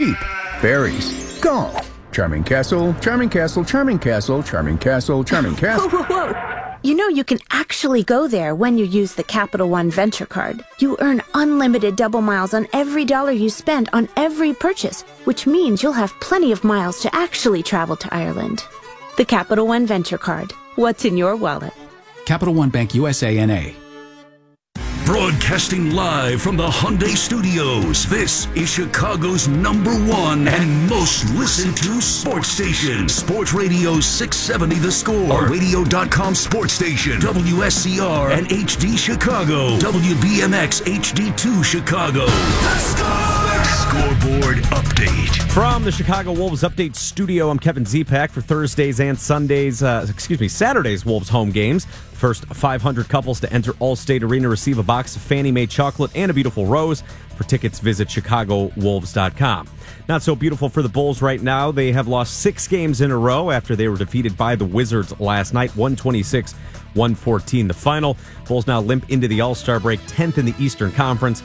sheep, fairies, golf, charming castle, charming castle, charming castle, charming castle, charming castle. Whoa, whoa, whoa. You know you can actually go there when you use the Capital One Venture Card. You earn unlimited double miles on every dollar you spend on every purchase, which means you'll have plenty of miles to actually travel to Ireland. The Capital One Venture Card. What's in your wallet? Capital One Bank USA, N.A. Broadcasting live from the Hyundai Studios, this is Chicago's #1 and most listened to sports station. Sports Radio 670 The Score, a radio.com sports station, WSCR and HD Chicago, WBMX HD2 Chicago. The Score! Scoreboard update. From the Chicago Wolves Update Studio, I'm Kevin Zipak for Thursdays and Saturdays Wolves home games. First 500 couples to enter Allstate Arena receive a box of Fannie Mae chocolate and a beautiful rose. For tickets, visit ChicagoWolves.com. Not so beautiful for the Bulls right now. They have lost 6 games in a row after they were defeated by the Wizards last night, 126-114 the final. Bulls now limp into the All-Star break, 10th in the Eastern Conference,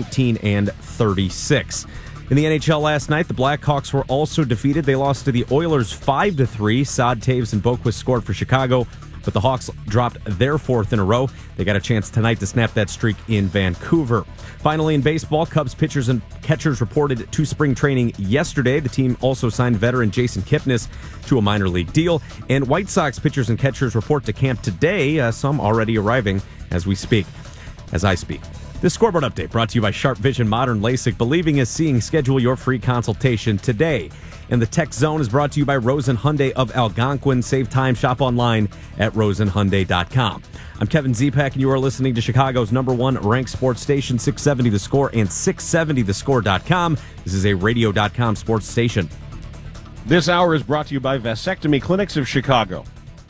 19-36. In the NHL last night, the Blackhawks were also defeated. They lost to the Oilers 5-3. Saad, Taves, and Boquist scored for Chicago, but the Hawks dropped their 4th in a row. They got a chance tonight to snap that streak in Vancouver. Finally, in baseball, Cubs pitchers and catchers reported to spring training yesterday. The team also signed veteran Jason Kipnis to a minor league deal. And White Sox pitchers and catchers report to camp today, some already arriving as I speak. This scoreboard update brought to you by Sharp Vision Modern LASIK. Believing is seeing. Schedule your free consultation today. And the Tech Zone is brought to you by Rosen Hyundai of Algonquin. Save time, shop online at rosenhyundai.com. I'm Kevin Zipak, and you are listening to Chicago's #1 ranked sports station, 670 The Score and 670thescore.com. This is a radio.com sports station. This hour is brought to you by Vasectomy Clinics of Chicago.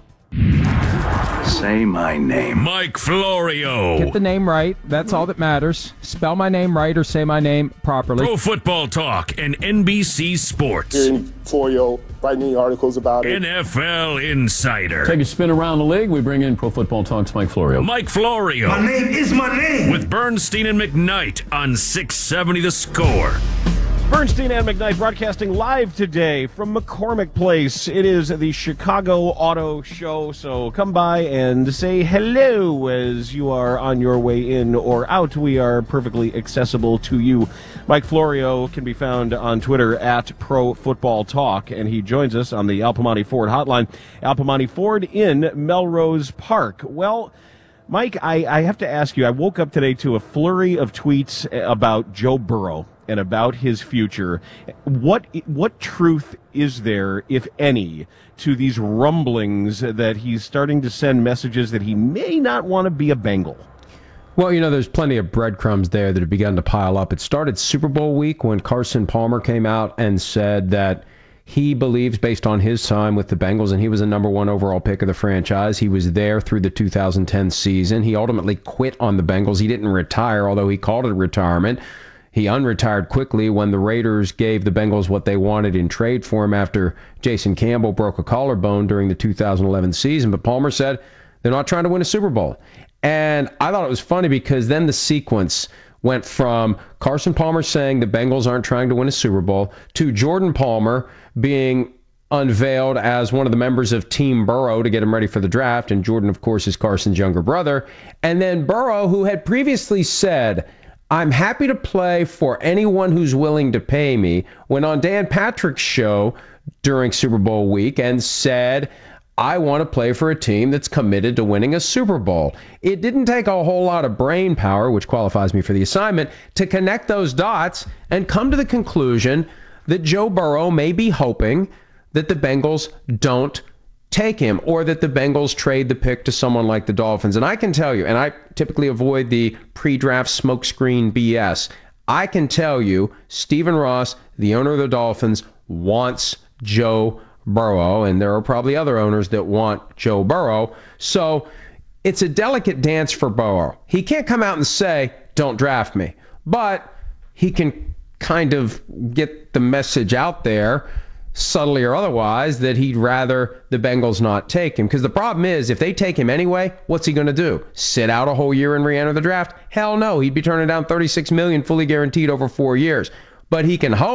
Say my name. Mike Florio. Get the name right. That's all that matters. Spell my name right or say my name properly. Pro Football Talk and NBC Sports. Hearing Florio writing articles about it. NFL Insider. Take a spin around the league. We bring in Pro Football Talk's Mike Florio. Mike Florio. My name is my name. With Bernstein and McKnight on 670 The Score. Bernstein and McKnight broadcasting live today from McCormick Place. It is the Chicago Auto Show, so come by and say hello as you are on your way in or out. We are perfectly accessible to you. Mike Florio can be found on Twitter at Pro Football Talk, and he joins us on the Al Piemonte Ford hotline. Al Piemonte Ford in Melrose Park. Well, Mike, I have to ask you, I woke up today to a flurry of tweets about Joe Burrow and about his future. What truth is there, if any, to these rumblings that he's starting to send messages that he may not want to be a Bengal? Well, there's plenty of breadcrumbs there that have begun to pile up. It started Super Bowl week when Carson Palmer came out and said that he believes, based on his time with the Bengals, and he was a #1 overall pick of the franchise. He was there through the 2010 season. He ultimately quit on the Bengals. He didn't retire, although he called it a retirement. He unretired quickly when the Raiders gave the Bengals what they wanted in trade for him after Jason Campbell broke a collarbone during the 2011 season. But Palmer said they're not trying to win a Super Bowl. And I thought it was funny because then the sequence went from Carson Palmer saying the Bengals aren't trying to win a Super Bowl to Jordan Palmer being unveiled as one of the members of Team Burrow to get him ready for the draft. And Jordan, of course, is Carson's younger brother. And then Burrow, who had previously said, I'm happy to play for anyone who's willing to pay me, went on Dan Patrick's show during Super Bowl week and said, I want to play for a team that's committed to winning a Super Bowl. It didn't take a whole lot of brain power, which qualifies me for the assignment, to connect those dots and come to the conclusion that Joe Burrow may be hoping that the Bengals don't take him or that the Bengals trade the pick to someone like the Dolphins. And I can tell you, and I typically avoid the pre-draft smokescreen BS, I can tell you Stephen Ross, the owner of the Dolphins, wants Joe Burrow, and there are probably other owners that want Joe Burrow. So it's a delicate dance for Burrow. He can't come out and say, don't draft me, but he can kind of get the message out there, subtly or otherwise, that he'd rather the Bengals not take him. Because the problem is, if they take him anyway, what's he going to do? Sit out a whole year and re-enter the draft? Hell no. He'd be turning down $36 million fully guaranteed over 4 years. But he can hope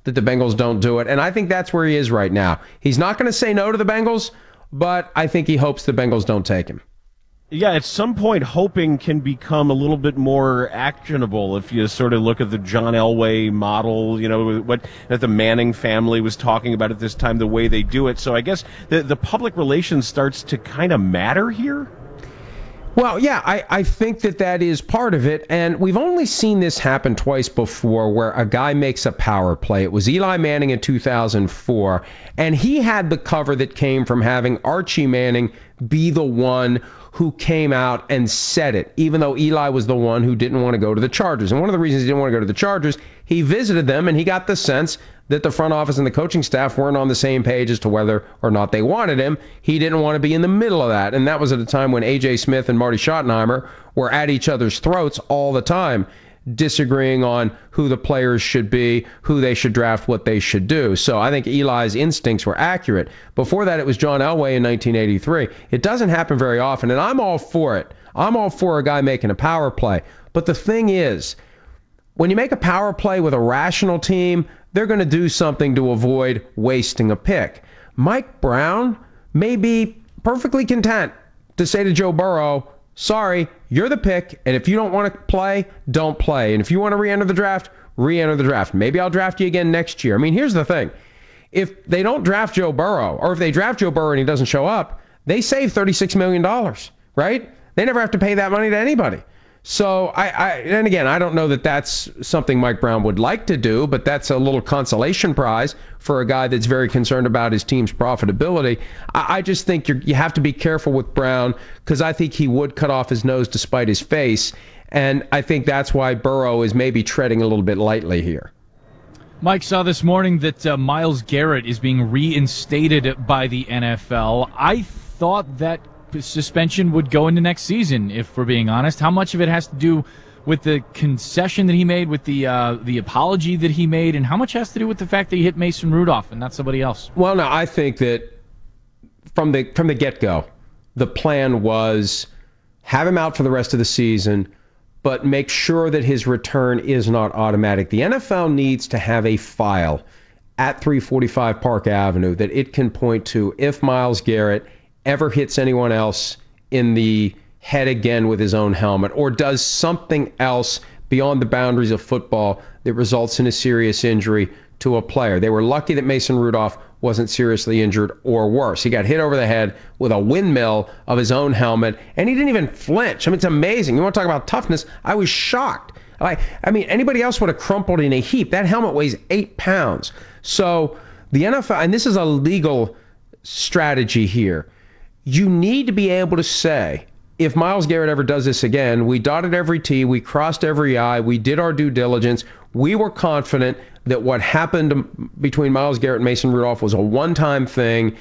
that the Bengals don't do it. And I think that's where he is right now. He's not going to say no to the Bengals, but I think he hopes the Bengals don't take him. Yeah, at some point, hoping can become a little bit more actionable if you sort of look at the John Elway model, what that the Manning family was talking about at this time, the way they do it. So I guess the public relations starts to kind of matter here. Well, yeah, I think that is part of it, and we've only seen this happen twice before where a guy makes a power play. It was Eli Manning in 2004, and he had the cover that came from having Archie Manning be the one who came out and said it, even though Eli was the one who didn't want to go to the Chargers. And one of the reasons he didn't want to go to the Chargers, he visited them, and he got the sense that the front office and the coaching staff weren't on the same page as to whether or not they wanted him. He didn't want to be in the middle of that. And that was at a time when A.J. Smith and Marty Schottenheimer were at each other's throats all the time, disagreeing on who the players should be, who they should draft, what they should do. So I think Eli's instincts were accurate. Before that, it was John Elway in 1983. It doesn't happen very often, and I'm all for it. I'm all for a guy making a power play. But the thing is, when you make a power play with a rational team, they're going to do something to avoid wasting a pick. Mike Brown may be perfectly content to say to Joe Burrow, sorry, you're the pick, and if you don't want to play, don't play. And if you want to re-enter the draft, re-enter the draft. Maybe I'll draft you again next year. I mean, here's the thing. If they don't draft Joe Burrow, or if they draft Joe Burrow and he doesn't show up, they save $36 million, right? They never have to pay that money to anybody. So, and again, I don't know that that's something Mike Brown would like to do, but that's a little consolation prize for a guy that's very concerned about his team's profitability. I just think you have to be careful with Brown, because I think he would cut off his nose to spite his face, and I think that's why Burrow is maybe treading a little bit lightly here. Mike saw this morning that Myles Garrett is being reinstated by the NFL. I thought that suspension would go into next season, if we're being honest. How much of it has to do with the concession that he made, with the apology that he made, and how much has to do with the fact that he hit Mason Rudolph and not somebody else? Well, no, I think that from the get-go, the plan was have him out for the rest of the season, but make sure that his return is not automatic. The NFL needs to have a file at 345 Park Avenue that it can point to if Myles Garrett ever hits anyone else in the head again with his own helmet, or does something else beyond the boundaries of football that results in a serious injury to a player. They were lucky that Mason Rudolph wasn't seriously injured or worse. He got hit over the head with a windmill of his own helmet, and he didn't even flinch. I mean, it's amazing. You want to talk about toughness? I was shocked. I mean, anybody else would have crumpled in a heap. That helmet weighs 8 pounds. So the NFL, and this is a legal strategy here, you need to be able to say, if Myles Garrett ever does this again, we dotted every T, we crossed every I, we did our due diligence, we were confident that what happened between Myles Garrett and Mason Rudolph was a one-time thing,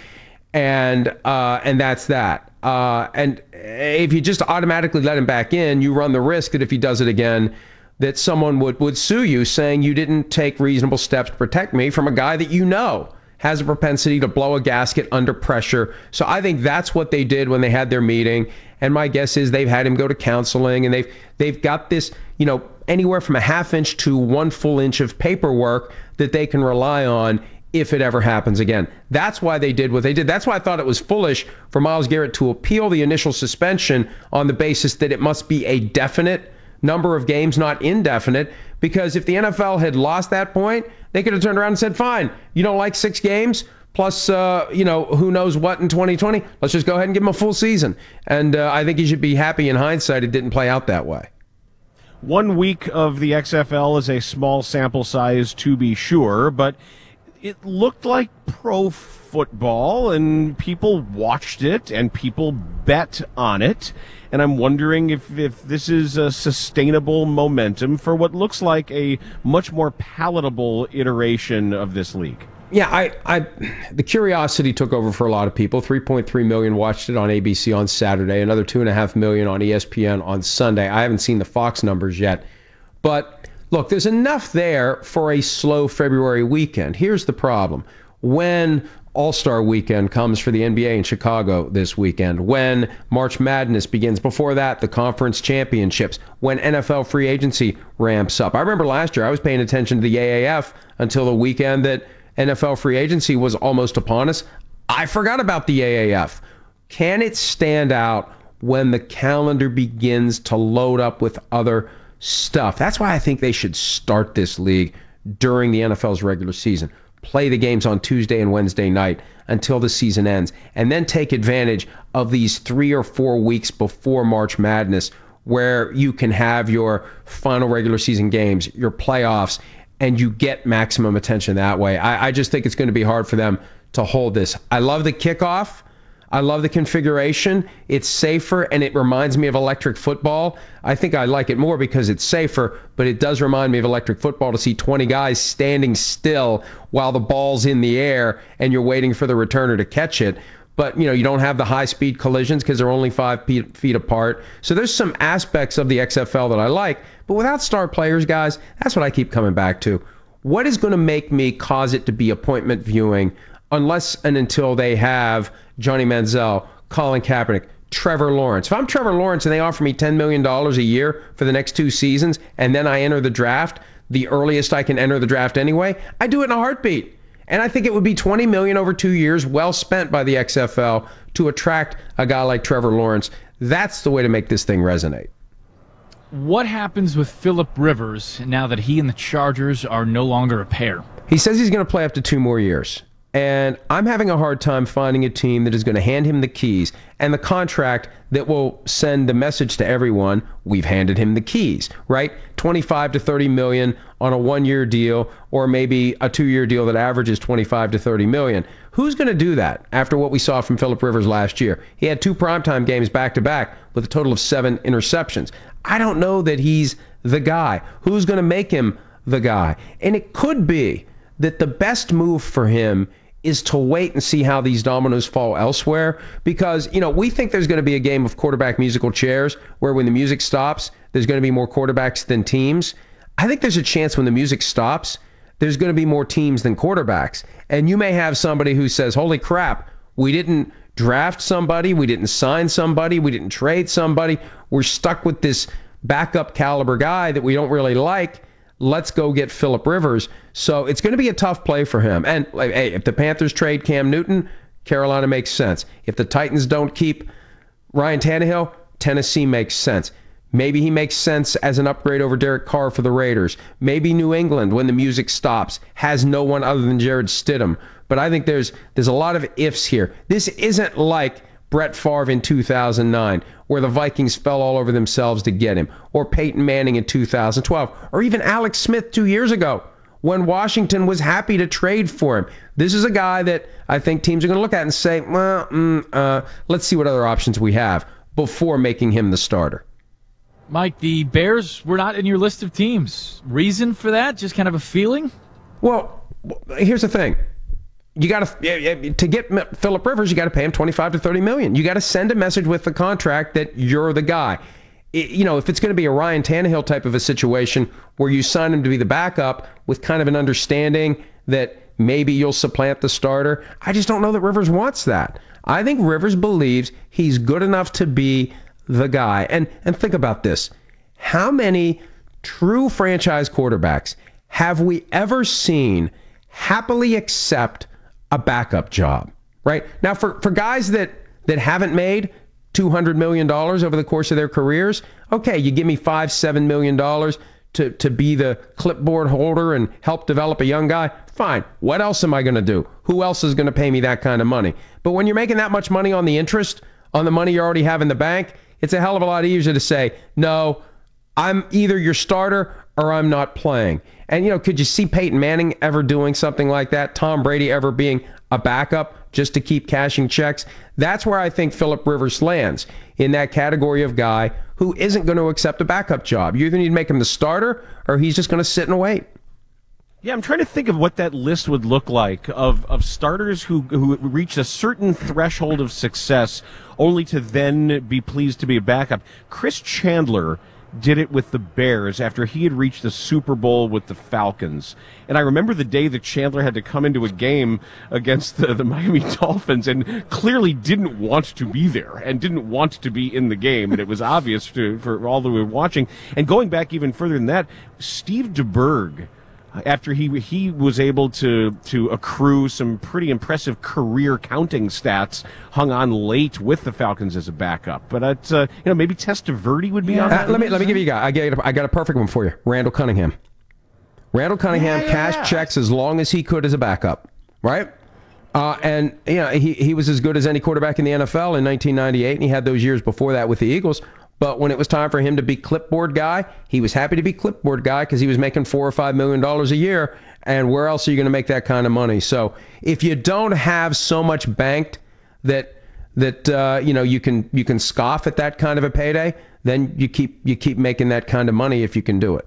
and that's that. And if you just automatically let him back in, you run the risk that if he does it again, that someone would sue you saying you didn't take reasonable steps to protect me from a guy that you know has a propensity to blow a gasket under pressure. So I think that's what they did when they had their meeting. And my guess is they've had him go to counseling, and they've got this, anywhere from a half inch to 1 full inch of paperwork that they can rely on if it ever happens again. That's why they did what they did. That's why I thought it was foolish for Myles Garrett to appeal the initial suspension on the basis that it must be a definite number of games, not indefinite, because if the NFL had lost that point, they could have turned around and said, fine, you don't like 6 games, plus, who knows what in 2020? Let's just go ahead and give him a full season. And I think he should be happy in hindsight it didn't play out that way. 1 week of the XFL is a small sample size, to be sure, but it looked like pro football, and people watched it, and people bet on it. And I'm wondering if this is a sustainable momentum for what looks like a much more palatable iteration of this league. Yeah, the curiosity took over for a lot of people. 3.3 million watched it on ABC on Saturday, another 2.5 million on ESPN on Sunday. I haven't seen the Fox numbers yet. But look, there's enough there for a slow February weekend. Here's the problem. when All-Star Weekend comes for the NBA in Chicago this weekend, when March Madness begins, before that, the conference championships, when NFL free agency ramps up. I remember last year I was paying attention to the AAF until the weekend that NFL free agency was almost upon us. I forgot about the AAF. Can it stand out when the calendar begins to load up with other stuff? That's why I think they should start this league during the NFL's regular season. Play the games on Tuesday and Wednesday night until the season ends, and then take advantage of these 3 or 4 weeks before March Madness where you can have your final regular season games, your playoffs, and you get maximum attention that way. I just think it's going to be hard for them to hold this. I love the kickoff. I love the configuration. It's safer, and it reminds me of electric football. I think I like it more because it's safer, but it does remind me of electric football to see 20 guys standing still while the ball's in the air and you're waiting for the returner to catch it. But, you don't have the high-speed collisions because they're only 5 feet apart. So there's some aspects of the XFL that I like, but without star players, guys, that's what I keep coming back to. What is going to make me cause it to be appointment viewing unless and until they have Johnny Manziel, Colin Kaepernick, Trevor Lawrence? If I'm Trevor Lawrence and they offer me $10 million a year for the next 2 seasons, and then I enter the draft, the earliest I can enter the draft anyway, I do it in a heartbeat. And I think it would be $20 million over 2 years, well spent by the XFL to attract a guy like Trevor Lawrence. That's the way to make this thing resonate. What happens with Phillip Rivers now that he and the Chargers are no longer a pair? He says he's going to play up to 2 more years. And I'm having a hard time finding a team that is going to hand him the keys and the contract that will send the message to everyone, we've handed him the keys, right? 25 to 30 million on a 1-year deal, or maybe a 2-year deal that averages 25 to 30 million. Who's going to do that after what we saw from Phillip Rivers last year? He had 2 primetime games back-to-back with a total of 7 interceptions. I don't know that he's the guy. Who's going to make him the guy? And it could be that the best move for him is to wait and see how these dominoes fall elsewhere, because, we think there's going to be a game of quarterback musical chairs where when the music stops, there's going to be more quarterbacks than teams. I think there's a chance when the music stops, there's going to be more teams than quarterbacks. And you may have somebody who says, holy crap, we didn't draft somebody, we didn't sign somebody, we didn't trade somebody, we're stuck with this backup caliber guy that we don't really like. Let's go get Phillip Rivers. So it's going to be a tough play for him. And hey, if the Panthers trade Cam Newton, Carolina makes sense. If the Titans don't keep Ryan Tannehill, Tennessee makes sense. Maybe he makes sense as an upgrade over Derek Carr for the Raiders. Maybe New England, when the music stops, has no one other than Jared Stidham. But I think there's a lot of ifs here. This isn't like Brett Favre in 2009, where the Vikings fell all over themselves to get him, or Peyton Manning in 2012, or even Alex Smith 2 years ago, when Washington was happy to trade for him. This is a guy that I think teams are going to look at and say, let's see what other options we have before making him the starter. Mike, the Bears were not in your list of teams. Reason for that? Just kind of a feeling? Well, here's the thing. You got to get Phillip Rivers, you got to pay him 25 to 30 million. You got to send a message with the contract that you're the guy. If it's going to be a Ryan Tannehill type of a situation where you sign him to be the backup with kind of an understanding that maybe you'll supplant the starter, I just don't know that Rivers wants that. I think Rivers believes he's good enough to be the guy. And think about this. How many true franchise quarterbacks have we ever seen happily accept a backup job, right? Now, for guys that haven't made $200 million over the course of their careers, okay, you give me $5-7 million to be the clipboard holder and help develop a young guy, fine. What else am I going to do? Who else is going to pay me that kind of money? But when you're making that much money on the interest, on the money you already have in the bank, it's a hell of a lot easier to say, no, I'm either your starter or I'm not playing. And, could you see Peyton Manning ever doing something like that? Tom Brady ever being a backup just to keep cashing checks? That's where I think Phillip Rivers lands, in that category of guy who isn't going to accept a backup job. You either need to make him the starter or he's just going to sit and wait. Yeah, I'm trying to think of what that list would look like of starters who reach a certain threshold of success only to then be pleased to be a backup. Chris Chandler did it with the Bears after he had reached the Super Bowl with the Falcons. And I remember the day that Chandler had to come into a game against the Miami Dolphins and clearly didn't want to be there and didn't want to be in the game. And it was obvious for all that we were watching. And going back even further than that, Steve DeBerg, after he was able to accrue some pretty impressive career counting stats, hung on late with the Falcons as a backup. But maybe Testaverde would be on that. Let me give you a guy. I got a perfect one for you. Randall Cunningham. Randall Cunningham cashed checks as long as he could as a backup, right? And he was as good as any quarterback in the NFL in 1998, and he had those years before that with the Eagles. But when it was time for him to be clipboard guy, he was happy to be clipboard guy because he was making $4 or $5 million a year. And where else are you going to make that kind of money? So if you don't have so much banked that you can scoff at that kind of a payday, then you keep making that kind of money if you can do it.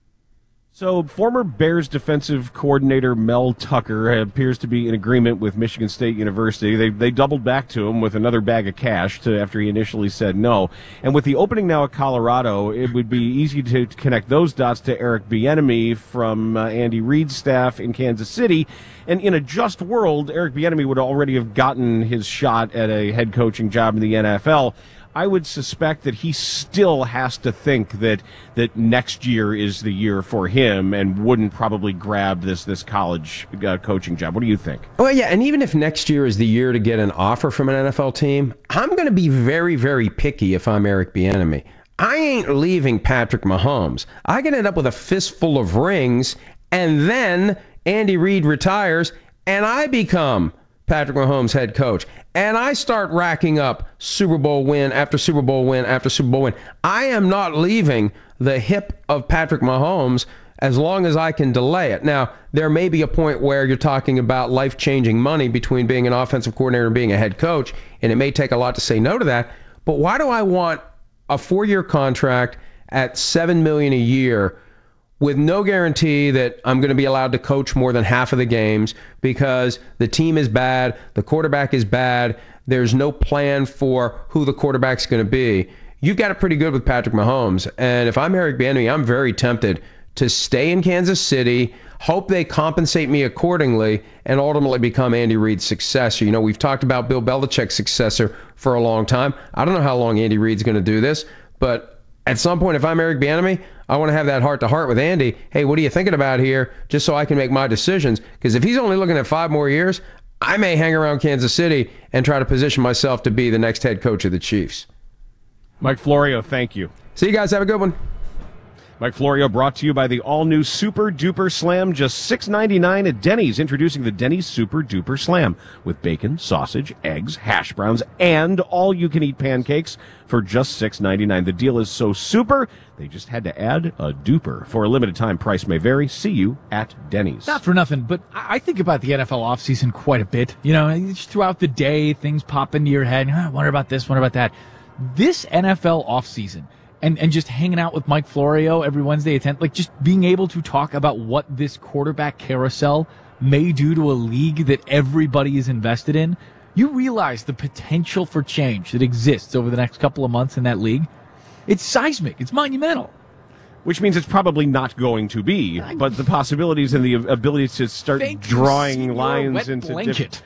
So former Bears defensive coordinator Mel Tucker appears to be in agreement with Michigan State University. They doubled back to him with another bag of cash after he initially said no. And with the opening now at Colorado, it would be easy to connect those dots to Eric Bieniemy from Andy Reid's staff in Kansas City. And in a just world, Eric Bieniemy would already have gotten his shot at a head coaching job in the NFL. I would suspect that he still has to think that next year is the year for him and wouldn't probably grab this college coaching job. What do you think? Well, yeah, and even if next year is the year to get an offer from an NFL team, I'm going to be very, very picky if I'm Eric Bieniemy. I ain't leaving Patrick Mahomes. I can end up with a fistful of rings, and then Andy Reid retires, and I become Patrick Mahomes head coach, and I start racking up Super Bowl win after Super Bowl win after Super Bowl win. I am not leaving the hip of Patrick Mahomes as long as I can delay it. Now, there may be a point where you're talking about life-changing money between being an offensive coordinator and being a head coach, and it may take a lot to say no to that, but why do I want a 4-year contract at $7 million a year with no guarantee that I'm going to be allowed to coach more than half of the games because the team is bad, the quarterback is bad, there's no plan for who the quarterback's going to be? You've got it pretty good with Patrick Mahomes. And if I'm Eric Bieniemy, I'm very tempted to stay in Kansas City, hope they compensate me accordingly, and ultimately become Andy Reid's successor. You know, we've talked about Bill Belichick's successor for a long time. I don't know how long Andy Reid's going to do this, but at some point, if I'm Eric Bieniemy, I want to have that heart-to-heart with Andy. Hey, what are you thinking about here? Just so I can make my decisions. Because if he's only looking at 5 more years, I may hang around Kansas City and try to position myself to be the next head coach of the Chiefs. Mike Florio, thank you. See you guys. Have a good one. Mike Florio brought to you by the all-new Super Duper Slam, just $6.99 at Denny's. Introducing the Denny's Super Duper Slam with bacon, sausage, eggs, hash browns, and all-you-can-eat pancakes for just $6.99. The deal is so super, they just had to add a duper. For a limited time, price may vary. See you at Denny's. Not for nothing, but I think about the NFL offseason quite a bit. You know, just throughout the day, things pop into your head. I wonder about this, wonder about that. This NFL offseason, and just hanging out with Mike Florio every Wednesday at 10, like just being able to talk about what this quarterback carousel may do to a league that everybody is invested in, you realize the potential for change that exists over the next couple of months in that league. It's seismic. It's monumental. Which means it's probably not going to be, but the possibilities and the ability to start drawing lines into blanket.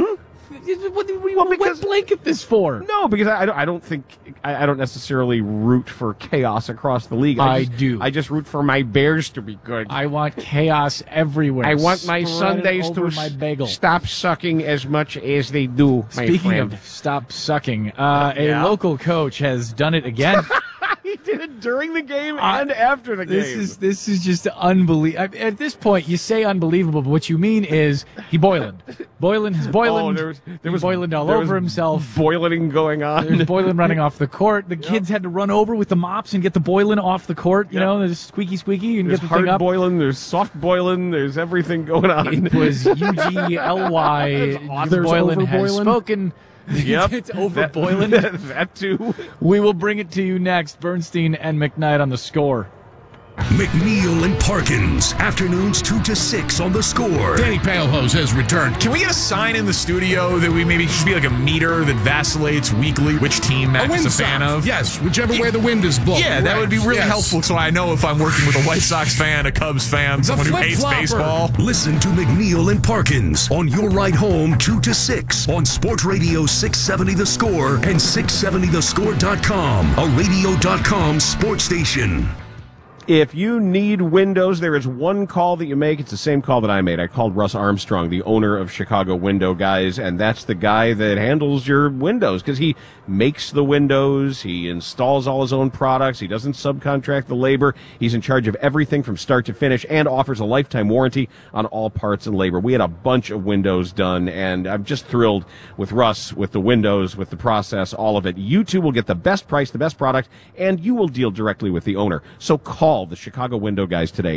What do you want a wet blanket this for? No, because I don't necessarily root for chaos across the league. I do. I just root for my Bears to be good. I want chaos everywhere. I want my Sundays to stop sucking as much as they do, Speaking of stop sucking, a local coach has done it again. He did it during the game and after the game. This is just unbelievable. At this point, you say unbelievable, but what you mean is he boiling. Boylan has boiling. There was boiling all over himself. Boiling going on. There's boiling running off the court. The kids had to run over with the mops and get the boiling off the court. You know, there's squeaky and there's get the thing up. Boiling. There's soft boiling. There's everything going on. It was UGLY. Boiling has spoken. Yep. It's over boiling. That too. We will bring it to you next. Bernstein and McKnight on The Score. McNeil and Parkins, afternoons 2 to 6 on The Score. Danny Palehose has returned. Can we get a sign in the studio that we maybe should be like a meter that vacillates weekly which team Matt is a fan of? Yes, whichever way the wind is blowing. Yeah, that would be really helpful so I know if I'm working with a White Sox fan, a Cubs fan, someone who hates baseball. Listen to McNeil and Parkins on your ride home 2 to 6 on Sports Radio 670 The Score and 670thescore.com, a radio.com sports station. If you need windows, there is one call that you make. It's the same call that I made. I called Russ Armstrong, the owner of Chicago Window Guys, and that's the guy that handles your windows because he makes the windows, he installs all his own products, he doesn't subcontract the labor. He's in charge of everything from start to finish and offers a lifetime warranty on all parts and labor. We had a bunch of windows done, and I'm just thrilled with Russ, with the windows, with the process, all of it. You too will get the best price, the best product, and you will deal directly with the owner. So call the Chicago Window Guys today,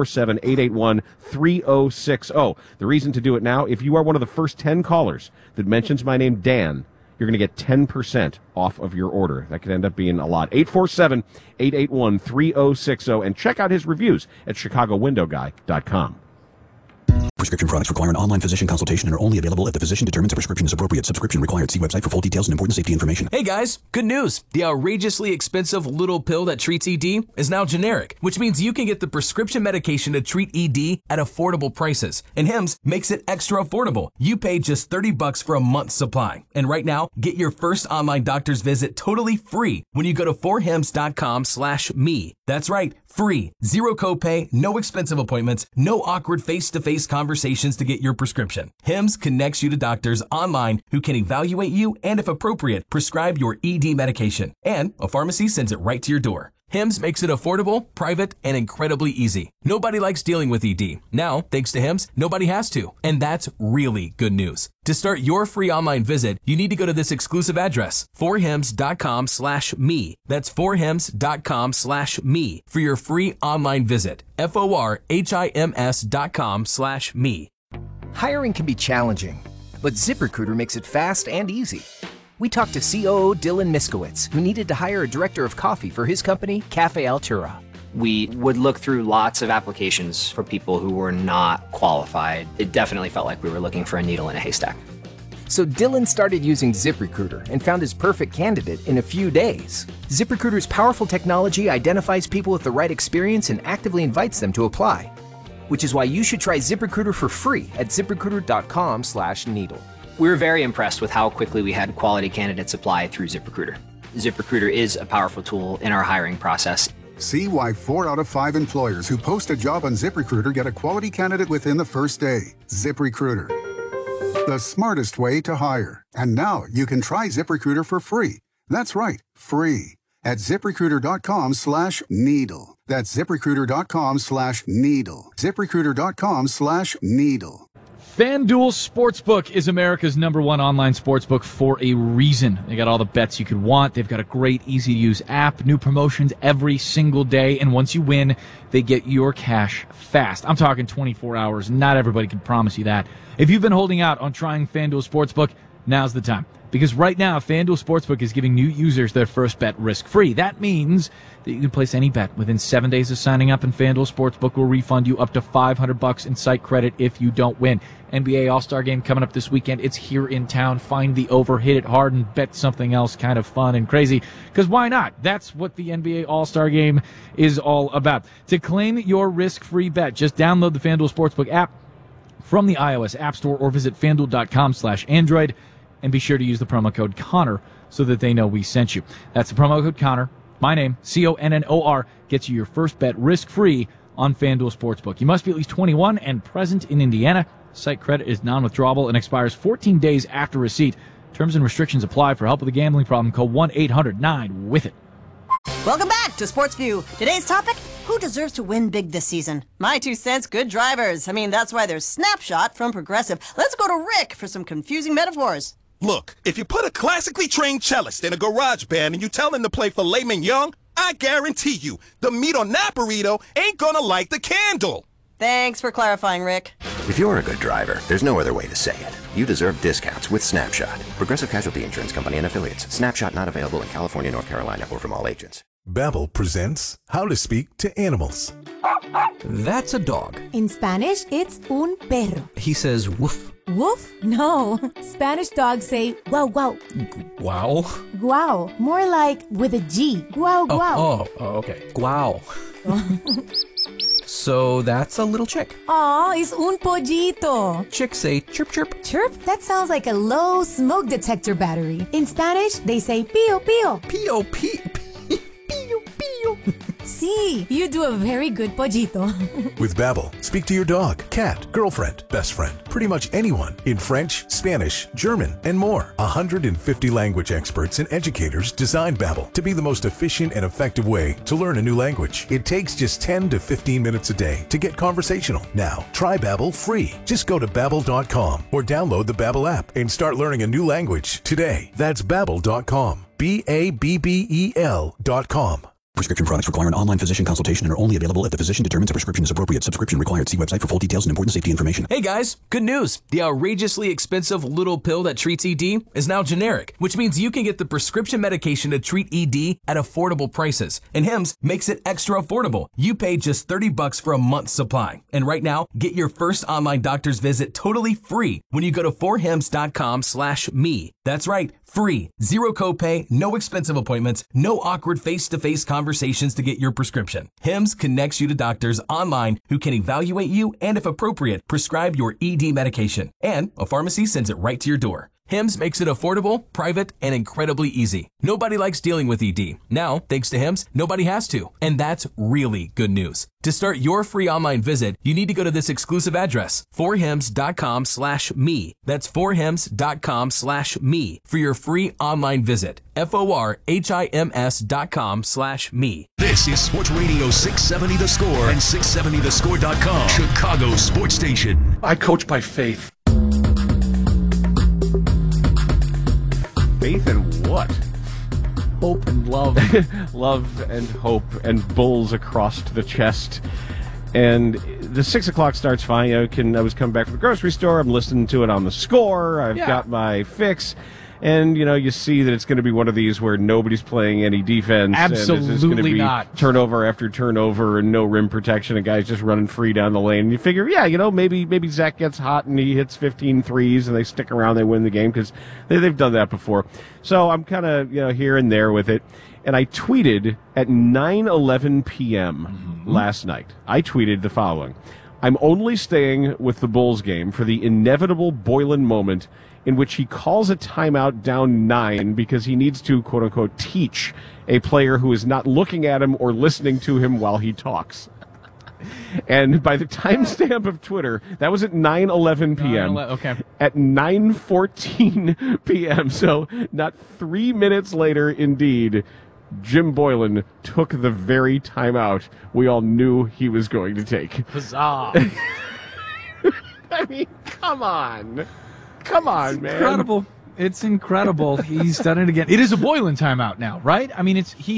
847-881-3060. The reason to do it now, if you are one of the first 10 callers that mentions my name, Dan, you're going to get 10% off of your order. That could end up being a lot. 847-881-3060, and check out his reviews at ChicagoWindowGuy.com. Prescription products require an online physician consultation and are only available if the physician determines a prescription is appropriate. Subscription required. See website for full details and important safety information. Hey guys, good news. The outrageously expensive little pill that treats ED is now generic, which means you can get the prescription medication to treat ED at affordable prices. And Hims makes it extra affordable. You pay just $30 for a month's supply. And right now, get your first online doctor's visit totally free when you go to forhims.com/me. That's right, free. Zero copay, no expensive appointments, no awkward face-to-face conversations to get your prescription. Hims connects you to doctors online who can evaluate you and, if appropriate, prescribe your ED medication. And a pharmacy sends it right to your door. Hims makes it affordable, private, and incredibly easy. Nobody likes dealing with ED. Now, thanks to Hims, nobody has to. And that's really good news. To start your free online visit, you need to go to this exclusive address, forhims.com/me. That's forhims.com/me for your free online visit. forhims.com/me. Hiring can be challenging, but ZipRecruiter makes it fast and easy. We talked to COO Dylan Miskowitz, who needed to hire a director of coffee for his company, Cafe Altura. We would look through lots of applications for people who were not qualified. It definitely felt like we were looking for a needle in a haystack. So Dylan started using ZipRecruiter and found his perfect candidate in a few days. ZipRecruiter's powerful technology identifies people with the right experience and actively invites them to apply. Which is why you should try ZipRecruiter for free at ZipRecruiter.com/needle. We were very impressed with how quickly we had quality candidates apply through ZipRecruiter. ZipRecruiter is a powerful tool in our hiring process. See why 4 out of 5 employers who post a job on ZipRecruiter get a quality candidate within the first day. ZipRecruiter, the smartest way to hire. And now you can try ZipRecruiter for free. That's right, free. At ZipRecruiter.com/needle. That's ZipRecruiter.com/needle. ZipRecruiter.com/needle. FanDuel Sportsbook is America's #1 online sportsbook for a reason. They got all the bets you could want. They've got a great, easy-to-use app, new promotions every single day, and once you win, they get your cash fast. I'm talking 24 hours. Not everybody can promise you that. If you've been holding out on trying FanDuel Sportsbook, now's the time. Because right now, FanDuel Sportsbook is giving new users their first bet risk-free. That means that you can place any bet within 7 days of signing up, and FanDuel Sportsbook will refund you up to $500 in site credit if you don't win. NBA All-Star Game coming up this weekend. It's here in town. Find the over, hit it hard, and bet something else kind of fun and crazy. Because why not? That's what the NBA All-Star Game is all about. To claim your risk-free bet, just download the FanDuel Sportsbook app from the iOS App Store or visit FanDuel.com/Android. And be sure to use the promo code Connor so that they know we sent you. That's the promo code Connor. My name, CONNOR, gets you your first bet risk-free on FanDuel Sportsbook. You must be at least 21 and present in Indiana. Site credit is non-withdrawable and expires 14 days after receipt. Terms and restrictions apply. For help with a gambling problem, call 1-800-9-WITH-IT. Welcome back to Sports View. Today's topic, who deserves to win big this season? My 2 cents, good drivers. I mean, that's why there's Snapshot from Progressive. Let's go to Rick for some confusing metaphors. Look, if you put a classically trained cellist in a garage band and you tell him to play filet mignon, I guarantee you, the meat on that burrito ain't gonna light the candle. Thanks for clarifying, Rick. If you're a good driver, there's no other way to say it. You deserve discounts with Snapshot. Progressive Casualty Insurance Company and Affiliates. Snapshot not available in California, North Carolina, or from all agents. Babbel presents How to Speak to Animals. That's a dog. In Spanish, it's un perro. He says woof. Woof? No. Spanish dogs say wow, wow. Wow? Guau. More like with a G. Guau, guau. Oh, okay. Guau. So that's a little chick. Aw, it's un pollito. Chicks say chirp, chirp. Chirp? That sounds like a low smoke detector battery. In Spanish, they say pío, pío. Pío, pío, pío, pío. Sí, you do a very good pollito. With Babbel, speak to your dog, cat, girlfriend, best friend, pretty much anyone in French, Spanish, German, and more. 150 language experts and educators designed Babbel to be the most efficient and effective way to learn a new language. It takes just 10 to 15 minutes a day to get conversational. Now, try Babbel free. Just go to Babbel.com or download the Babbel app and start learning a new language today. That's Babbel.com. Babbel.com. Prescription products require an online physician consultation and are only available if the physician determines a prescription is appropriate. Subscription required. See website for full details and important safety information. Hey guys, good news. The outrageously expensive little pill that treats ED is now generic, which means you can get the prescription medication to treat ED at affordable prices. And Hims makes it extra affordable. You pay just $30 for a month's supply. And right now, get your first online doctor's visit totally free when you go to forhims.com/me. That's right, free. Zero copay, no expensive appointments, no awkward face-to-face conversations to get your prescription. Hims connects you to doctors online who can evaluate you and, if appropriate, prescribe your ED medication. And a pharmacy sends it right to your door. Hims makes it affordable, private, and incredibly easy. Nobody likes dealing with ED. Now, thanks to Hims, nobody has to. And that's really good news. To start your free online visit, you need to go to this exclusive address, forhims.com/me. That's forhims.com/me for your free online visit. forhims.com/me. This is Sports Radio 670 The Score and 670thescore.com. Chicago Sports Station. I coach by faith. Faith in what? Hope and love. Love and hope and bulls across the chest. And the 6 o'clock starts fine. I was coming back from the grocery store. I'm listening to it on the Score. I've got my fix. And, you see that it's going to be one of these where nobody's playing any defense. Absolutely and it's going to be not. Turnover after turnover and no rim protection. And guys just running free down the lane. And you figure, maybe Zach gets hot and he hits 15 threes and they stick around, they win the game because they've done that before. So I'm kind of, here and there with it. And I tweeted at 9:11 p.m. last night. I tweeted the following. I'm only staying with the Bulls game for the inevitable Boylen moment in which he calls a timeout down 9 because he needs to, quote-unquote, teach a player who is not looking at him or listening to him while he talks. And by the timestamp of Twitter, that was at 9:11 p.m. Okay. At 9:14 p.m., so not 3 minutes later, indeed, Jim Boylen took the very timeout we all knew he was going to take. Huzzah! I mean, come on. Come on, man. Incredible. It's incredible. He's done it again. It is a Boylen timeout now, right? I mean, it's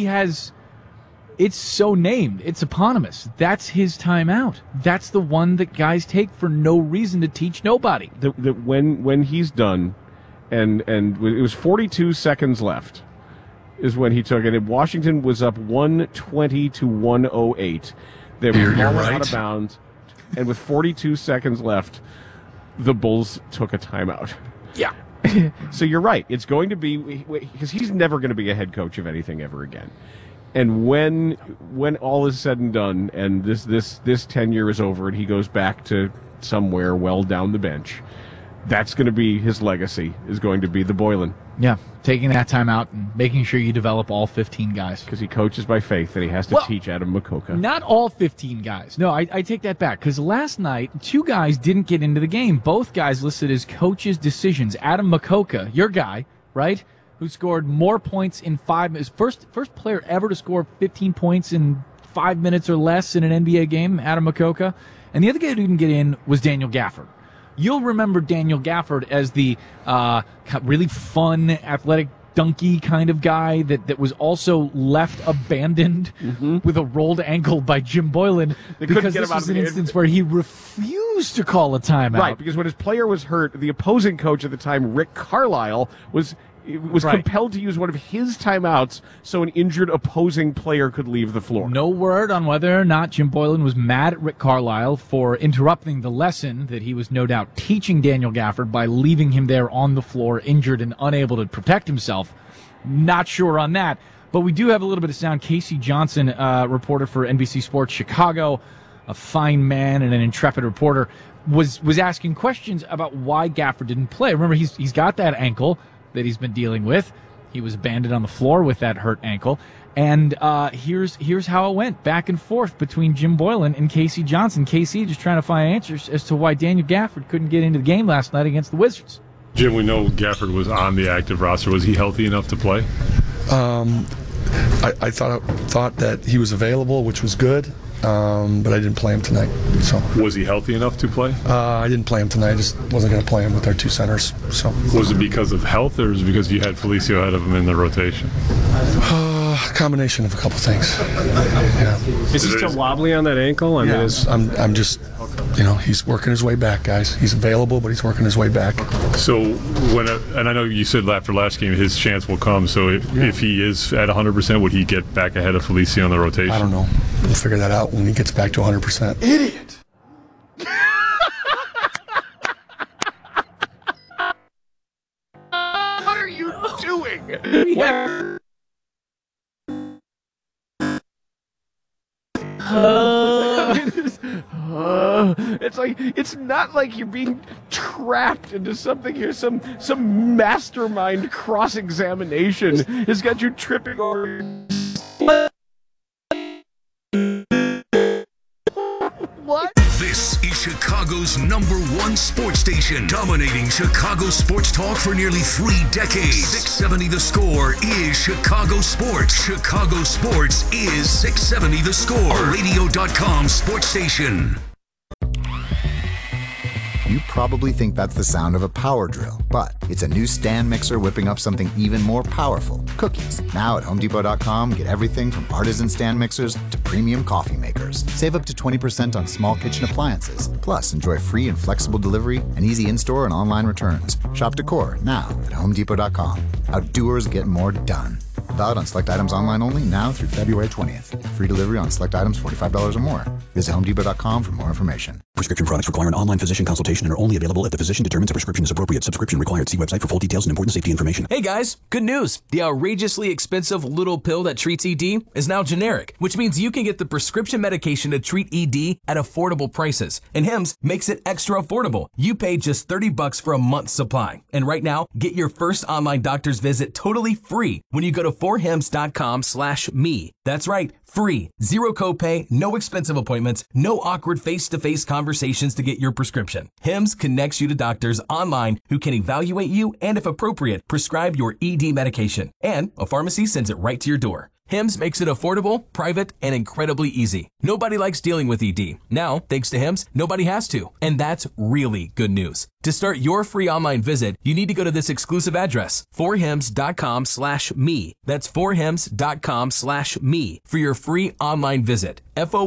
so named. It's eponymous. That's his timeout. That's the one that guys take for no reason to teach nobody. When he's done, and it was 42 seconds left, is when he took it. And Washington was up 120 to 108. They were out of bounds, and with 42 seconds left, the Bulls took a timeout. Yeah. So you're right. It's going to be, because he's never going to be a head coach of anything ever again. And when all is said and done, and this tenure is over, and he goes back to somewhere well down the bench, that's going to be his legacy. Is going to be the Boylen. Yeah, taking that time out and making sure you develop all 15 guys. Because he coaches by faith, and he has to teach Adam Makoka. Not all 15 guys. No, I take that back. Because last night, 2 guys didn't get into the game. Both guys listed as coaches' decisions. Adam Makoka, your guy, right, who scored more points in 5 minutes. First player ever to score 15 points in 5 minutes or less in an NBA game, Adam Makoka. And the other guy who didn't get in was Daniel Gafford. You'll remember Daniel Gafford as the really fun, athletic, dunky kind of guy that was also left abandoned with a rolled ankle by Jim Boylen because this was an instance where he refused to call a timeout. Right, because when his player was hurt, the opposing coach at the time, Rick Carlisle, was was compelled to use one of his timeouts so an injured opposing player could leave the floor. No word on whether or not Jim Boylan was mad at Rick Carlisle for interrupting the lesson that he was no doubt teaching Daniel Gafford by leaving him there on the floor, injured and unable to protect himself. Not sure on that. But we do have a little bit of sound. Casey Johnson, reporter for NBC Sports Chicago, a fine man and an intrepid reporter, was asking questions about why Gafford didn't play. Remember, he's got that ankle that he's been dealing with. He was abandoned on the floor with that hurt ankle. And here's how it went, back and forth between Jim Boylan and Casey Johnson. Casey just trying to find answers as to why Daniel Gafford couldn't get into the game last night against the Wizards. Jim, we know Gafford was on the active roster. Was he healthy enough to play? I thought that he was available, which was good, but I didn't play him tonight. So was he healthy enough to play? I didn't play him tonight. I just wasn't going to play him with our two centers. So was it because of health, or was it because you had Felicio ahead of him in the rotation? Combination of a couple things. Yeah. Is he still wobbly on that ankle? I'm just, he's working his way back, guys. He's available, but he's working his way back. So and I know you said after last game his chance will come. So if he is at 100%, would he get back ahead of Felicio on the rotation? I don't know. We'll figure that out when he gets back to 100%. Idiot. What are you doing? It's not like you're being trapped into something here. Some mastermind cross-examination has got you tripping over. What? This is Chicago's #1 sports station, dominating Chicago sports talk for nearly 3 decades. 670 The Score is Chicago sports. Chicago sports is 670 The Score, a radio.com sports station. You probably think that's the sound of a power drill, but it's a new stand mixer whipping up something even more powerful, cookies. Now at HomeDepot.com, get everything from artisan stand mixers to premium coffee makers. Save up to 20% on small kitchen appliances. Plus, enjoy free and flexible delivery and easy in-store and online returns. Shop decor now at HomeDepot.com. Outdoors get more done. Valid on select items online only now through February 20th. Free delivery on select items $45 or more. Visit HomeDepot.com for more information. Prescription products require an online physician consultation and are only available if the physician determines a prescription is appropriate. Subscription required. See website for full details and important safety information. Hey guys, good news. The outrageously expensive little pill that treats ED is now generic, which means you can get the prescription medication to treat ED at affordable prices. And Hims makes it extra affordable. You pay just $30 for a month's supply. And right now, get your first online doctor's visit totally free when you go to 4hims.com/me. That's right, free. Zero copay, no expensive appointments, no awkward face-to-face conversations to get your prescription. Hims connects you to doctors online who can evaluate you and, if appropriate, prescribe your ED medication. And a pharmacy sends it right to your door. Hims makes it affordable, private, and incredibly easy. Nobody likes dealing with ED. Now, thanks to Hims, nobody has to. And that's really good news. To start your free online visit, you need to go to this exclusive address, 4hims.com/me. That's 4hims.com/me for your free online visit.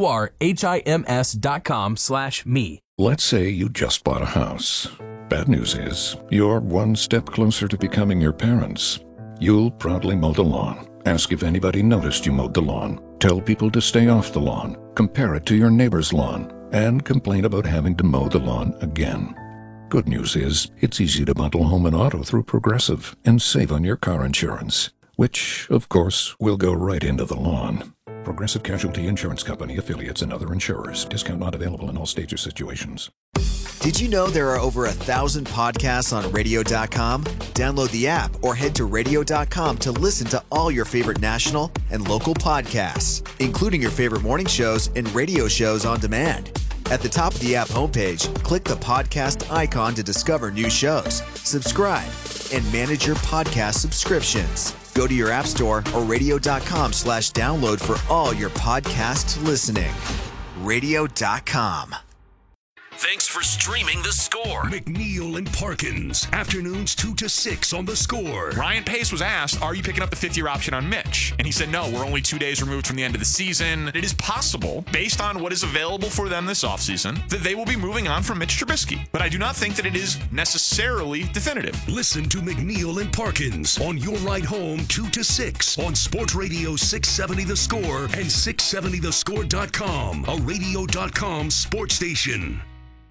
FORHIMS.com/me. Let's say you just bought a house. Bad news is, you're one step closer to becoming your parents. You'll proudly mow the lawn. Ask if anybody noticed you mowed the lawn. Tell people to stay off the lawn. Compare it to your neighbor's lawn. And complain about having to mow the lawn again. Good news is, it's easy to bundle home and auto through Progressive and save on your car insurance, which, of course, will go right into the lawn. Progressive Casualty Insurance Company, affiliates, and other insurers. Discount not available in all states or situations. Did you know there are over 1,000 podcasts on radio.com? Download the app or head to radio.com to listen to all your favorite national and local podcasts, including your favorite morning shows and radio shows on demand. At the top of the app homepage, click the podcast icon to discover new shows, subscribe, and manage your podcast subscriptions. Go to your app store or radio.com/download for all your podcast listening. Radio.com. Thanks for streaming The Score. McNeil and Parkins. Afternoons 2 to 6 on The Score. Ryan Pace was asked, are you picking up the fifth-year option on Mitch? And he said, no, we're only 2 days removed from the end of the season. It is possible, based on what is available for them this offseason, that they will be moving on from Mitch Trubisky. But I do not think that it is necessarily definitive. Listen to McNeil and Parkins on your ride home 2 to 6 on Sports Radio 670 The Score and 670thescore.com, a radio.com sports station.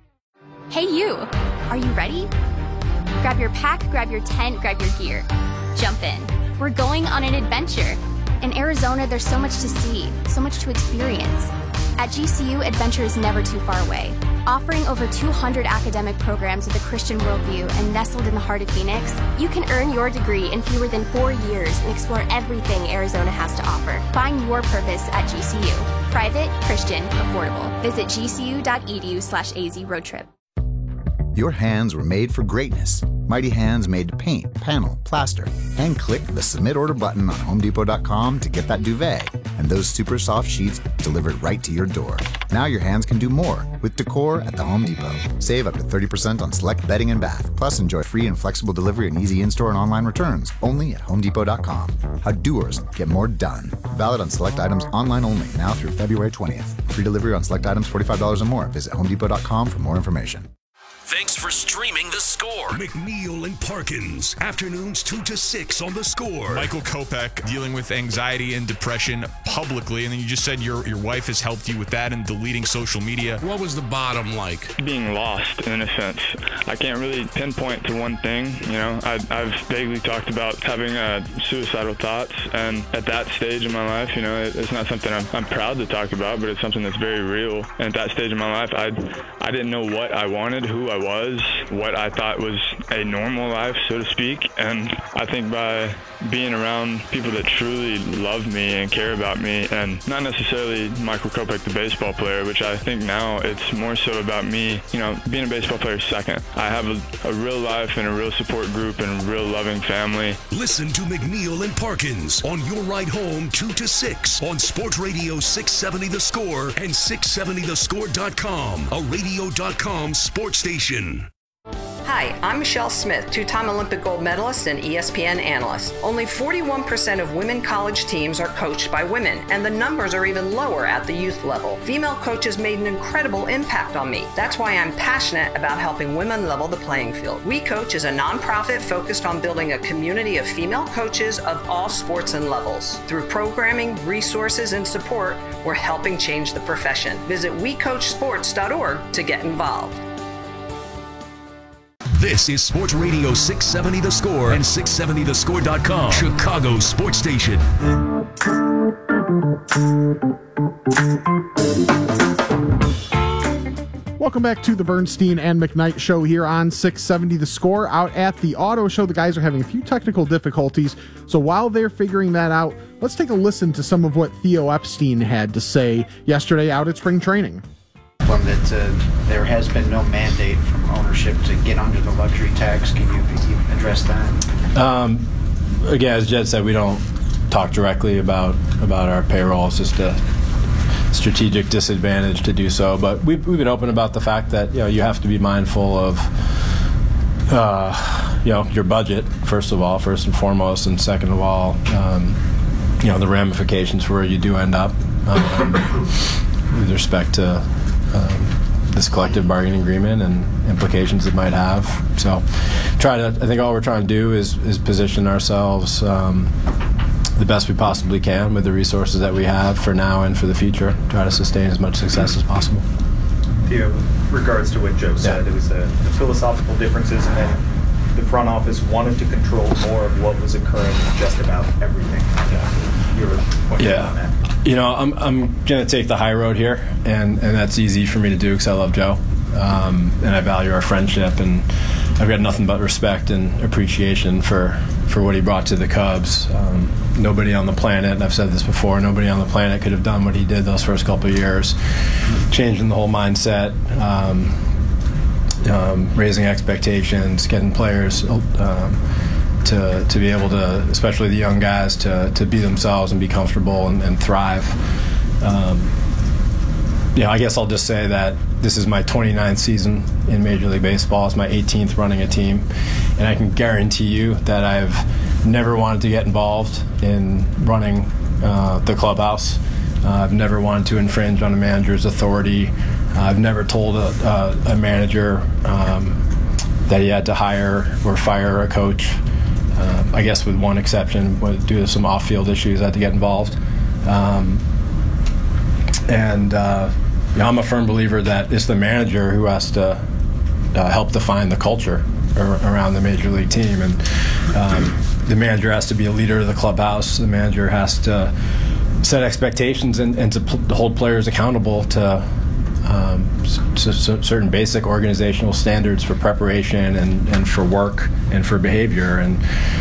Hey you, are you ready? Grab your pack, grab your tent, grab your gear. Jump in. We're going on an adventure. In Arizona, there's so much to see, so much to experience. At GCU, adventure is never too far away. Offering over 200 academic programs with a Christian worldview and nestled in the heart of Phoenix, you can earn your degree in fewer than 4 years and explore everything Arizona has to offer. Find your purpose at GCU. Private, Christian, affordable. Visit gcu.edu/AZ roadtrip. Your hands were made for greatness. Mighty Hands made to paint, panel, plaster, and click the submit order button on HomeDepot.com to get that duvet and those super soft sheets delivered right to your door. Now your hands can do more with decor at the Home Depot. Save up to 30% on select bedding and bath. Plus enjoy free and flexible delivery and easy in-store and online returns only at HomeDepot.com. How doers get more done. Valid on select items online only now through February 20th. Free delivery on select items $45 or more. Visit HomeDepot.com for more information. Thanks for streaming The Score. McNeil and Parkins. Afternoons 2 to 6 on The Score. Michael Kopech dealing with anxiety and depression publicly, and then you just said your wife has helped you with that and deleting social media. What was the bottom like? Being lost, in a sense. I can't really pinpoint to one thing. You know, I've vaguely talked about having suicidal thoughts, and at that stage in my life, you know, it's not something I'm proud to talk about, but it's something that's very real. And at that stage in my life, I didn't know what I wanted, who I was, what I thought was a normal life, so to speak. And I think by being around people that truly love me and care about me, and not necessarily Michael Kopech, the baseball player, which I think now it's more so about me, you know, being a baseball player second. I have a real life and a real support group and a real loving family. Listen to McNeil and Parkins on your ride home 2 to 6 on Sports Radio 670 The Score and 670thescore.com, a radio.com sports station. Hi, I'm Michelle Smith, two-time Olympic gold medalist and ESPN analyst. Only 41% of women college teams are coached by women, and the numbers are even lower at the youth level. Female coaches made an incredible impact on me. That's why I'm passionate about helping women level the playing field. We Coach is a nonprofit focused on building a community of female coaches of all sports and levels. Through programming, resources, and support, we're helping change the profession. Visit wecoachsports.org to get involved. This is Sports Radio 670 The Score and 670thescore.com, Chicago's sports station. Welcome back to the Bernstein and McKnight Show here on 670 The Score. Out at the auto show, the guys are having a few technical difficulties. So while they're figuring that out, let's take a listen to some of what Theo Epstein had to say yesterday out at spring training. One that there has been no mandate from ownership to get under the luxury tax. Can you address that? Again, as Jed said, we don't talk directly about our payroll. It's just a strategic disadvantage to do so. But we've been open about the fact that you have to be mindful of your budget first and foremost, and second of all, the ramifications for where you do end up with respect to this collective bargaining agreement and implications it might have. So I think all we're trying to do is position ourselves the best we possibly can with the resources that we have for now and for the future, try to sustain as much success as possible. Theo, with regards to what Joe said, it was the philosophical differences, and then the front office wanted to control more of what was occurring in just about everything. Your point on that. I'm going to take the high road here, and that's easy for me to do because I love Joe, and I value our friendship, and I've got nothing but respect and appreciation for what he brought to the Cubs. Nobody on the planet, and I've said this before, nobody on the planet could have done what he did those first couple of years, changing the whole mindset, raising expectations, getting players to be able to, especially the young guys, to be themselves and be comfortable and thrive. I guess I'll just say that this is my 29th season in Major League Baseball. It's my 18th running a team, and I can guarantee you that I've never wanted to get involved in running the clubhouse. I've never wanted to infringe on a manager's authority. I've never told a manager that he had to hire or fire a coach. I guess with one exception, due to some off-field issues, I had to get involved. I'm a firm believer that it's the manager who has to help define the culture around the major league team, and the manager has to be a leader of the clubhouse. The manager has to set expectations and to hold players accountable to certain basic organizational standards for preparation and for work and for behavior. And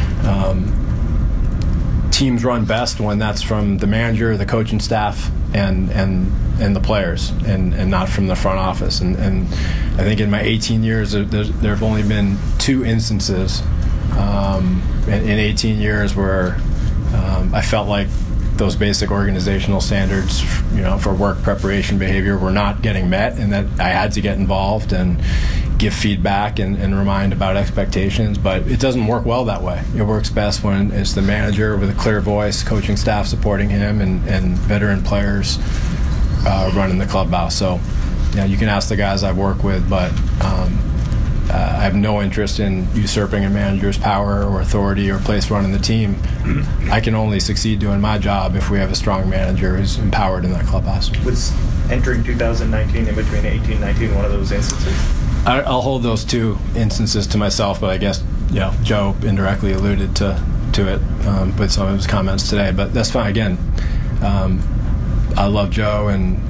teams run best when that's from the manager, the coaching staff, and the players, and not from the front office. And I think in my 18 years, there have only been 2 instances in 18 years where I felt like those basic organizational standards, for work, preparation, behavior were not getting met, and that I had to get involved and give feedback and remind about expectations. But it doesn't work well that way. It works best when it's the manager with a clear voice, coaching staff supporting him, and veteran players running the clubhouse. So, you can ask the guys I've worked with, but I have no interest in usurping a manager's power or authority or place running the team. I can only succeed doing my job if we have a strong manager who's empowered in that clubhouse. Was entering 2019 in between 18-19 one of those instances? I'll hold those 2 instances to myself, but I guess Joe indirectly alluded to it with some of his comments today. But that's fine. Again, I love Joe, and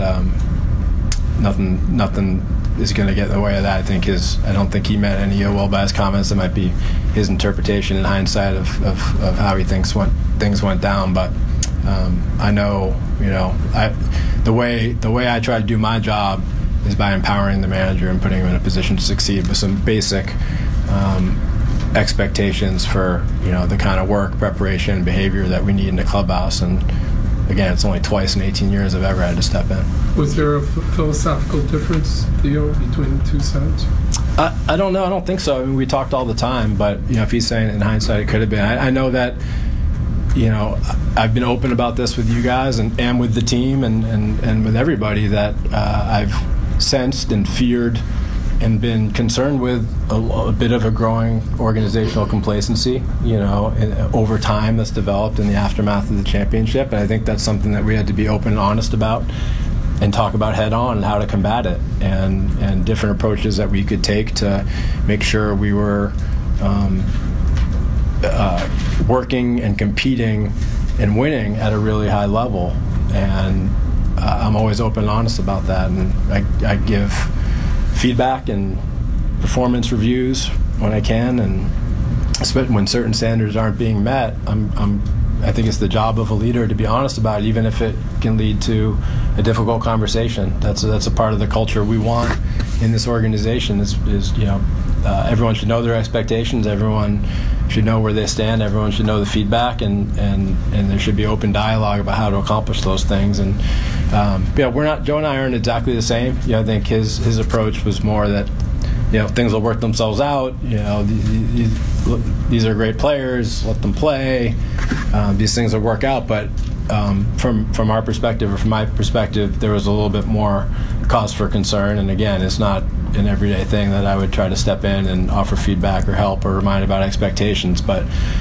nothing is going to get in the way of that. I don't think he meant any ill will by his comments. That might be his interpretation in hindsight of how he thinks things went down. But I know, the way I try to do my job is by empowering the manager and putting him in a position to succeed with some basic expectations for the kind of work, preparation, and behavior that we need in the clubhouse. And again, it's only twice in 18 years I've ever had to step in. Was there a philosophical difference, Theo, between the 2 sides? I don't know. I don't think so. I mean, we talked all the time, but if he's saying in hindsight it could have been. I know that I've been open about this with you guys and with the team and with everybody, that I've sensed and feared and been concerned with a bit of a growing organizational complacency, over time that's developed in the aftermath of the championship. And I think that's something that we had to be open and honest about and talk about head on and how to combat it, and different approaches that we could take to make sure we were working and competing and winning at a really high level. And I'm always open and honest about that, and I give feedback and performance reviews when I can, and especially when certain standards aren't being met. I think it's the job of a leader to be honest about it, even if it can lead to a difficult conversation. That's a part of the culture we want in this organization. Is everyone should know their expectations. Everyone should know where they stand. Everyone should know the feedback, and there should be open dialogue about how to accomplish those things. And Joe and I aren't exactly the same. I think his approach was more that things will work themselves out. These are great players. Let them play. These things will work out. But from our perspective, or from my perspective, there was a little bit more cause for concern. And again, it's not an everyday thing that I would try to step in and offer feedback or help or remind about expectations. But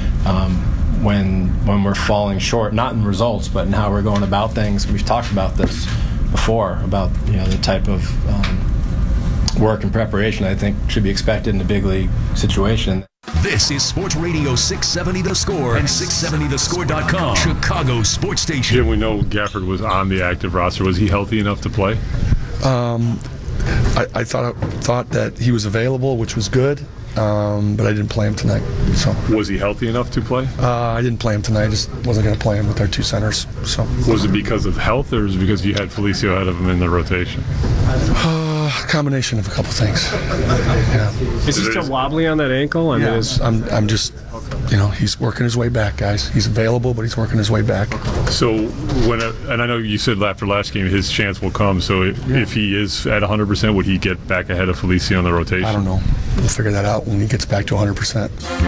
when we're falling short, not in results, but in how we're going about things, we've talked about this before, about the type of work and preparation I think should be expected in a big league situation. This is Sports Radio 670 The Score and 670thescore.com, Chicago sports station. Jim, we know Gafford was on the active roster. Was he healthy enough to play? I thought that he was available, which was good, but I didn't play him tonight. So was he healthy enough to play? I didn't play him tonight. I just wasn't going to play him with our 2 centers. So was it because of health, or was it because you had Felicio ahead of him in the rotation? Combination of a couple things. Yeah. Is he still wobbly on that ankle? I mean, Yes, I'm just, he's working his way back, guys. He's available, but he's working his way back. So and I know you said after last game his chance will come. So if he is at 100%, would he get back ahead of Felicio on the rotation? I don't know. We'll figure that out when he gets back to 100%.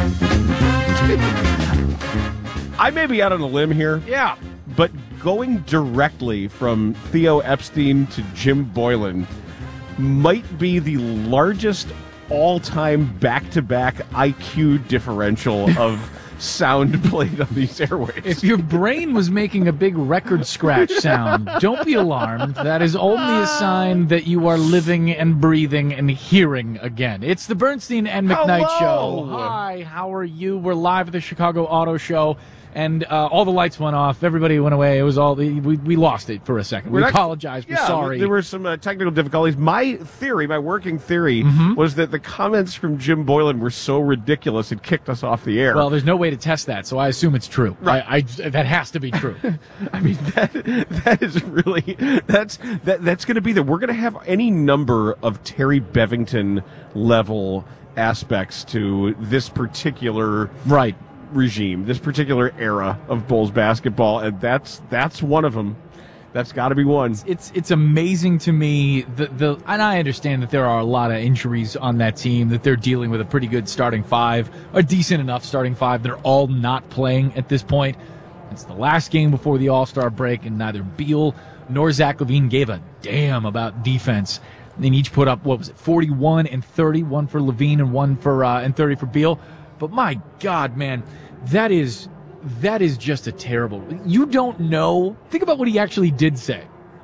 I may be out on a limb here. Yeah. But going directly from Theo Epstein to Jim Boylan might be the largest all-time back-to-back IQ differential of sound played on these airwaves. If your brain was making a big record scratch sound, don't be alarmed. That is only a sign that you are living and breathing and hearing again. It's the Bernstein and McKnight Show. Hi, how are you? We're live at the Chicago Auto Show. And all the lights went off. Everybody went away. It was all we lost it for a second. We apologize. We're sorry. There were some technical difficulties. My working theory, was that the comments from Jim Boylan were so ridiculous it kicked us off the air. Well, there's no way to test that, so I assume it's true. Right. That has to be true. I mean, that is really that's going to be we're going to have any number of Terry Bevington level aspects to this particular regime, this particular era of Bulls basketball, and that's one of them. That's got to be one. It's amazing to me and I understand that there are a lot of injuries on that team, that they're dealing with a pretty good starting five, a decent enough starting five. They're all not playing at this point. It's the last game before the All-Star break, and neither Beal nor Zach LaVine gave a damn about defense. They each put up 41 and 30, one for LaVine and one for and 30 for Beal. But my God, man, that is just a terrible. You don't know. Think about what he actually did say.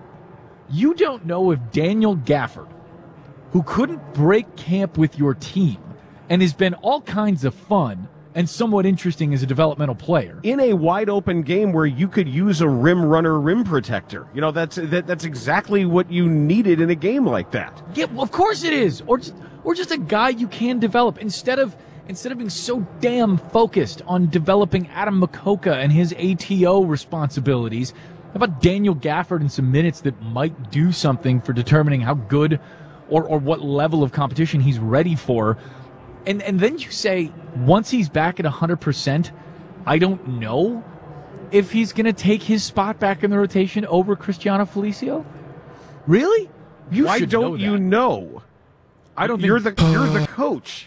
You don't know if Daniel Gafford, who couldn't break camp with your team and has been all kinds of fun and somewhat interesting as a developmental player, in a wide open game where you could use a rim runner, rim protector. That's exactly what you needed in a game like that. Yeah, well, of course it is. Or just a guy you can develop instead of being so damn focused on developing Adam Makoka and his ATO responsibilities. How about Daniel Gafford and some minutes that might do something for determining how good or what level of competition he's ready for? And then you say, once he's back at 100%, I don't know if he's going to take his spot back in the rotation over Cristiano Felicio. Really? Why don't you know? I don't think you're the coach.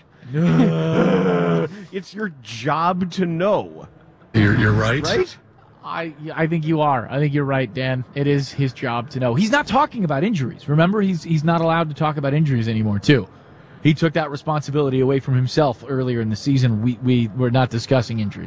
It's your job to know. You're right. Right? I think you are. I think you're right, Dan. It is his job to know. He's not talking about injuries. Remember, he's not allowed to talk about injuries anymore, too. He took that responsibility away from himself earlier in the season. We're not discussing injuries.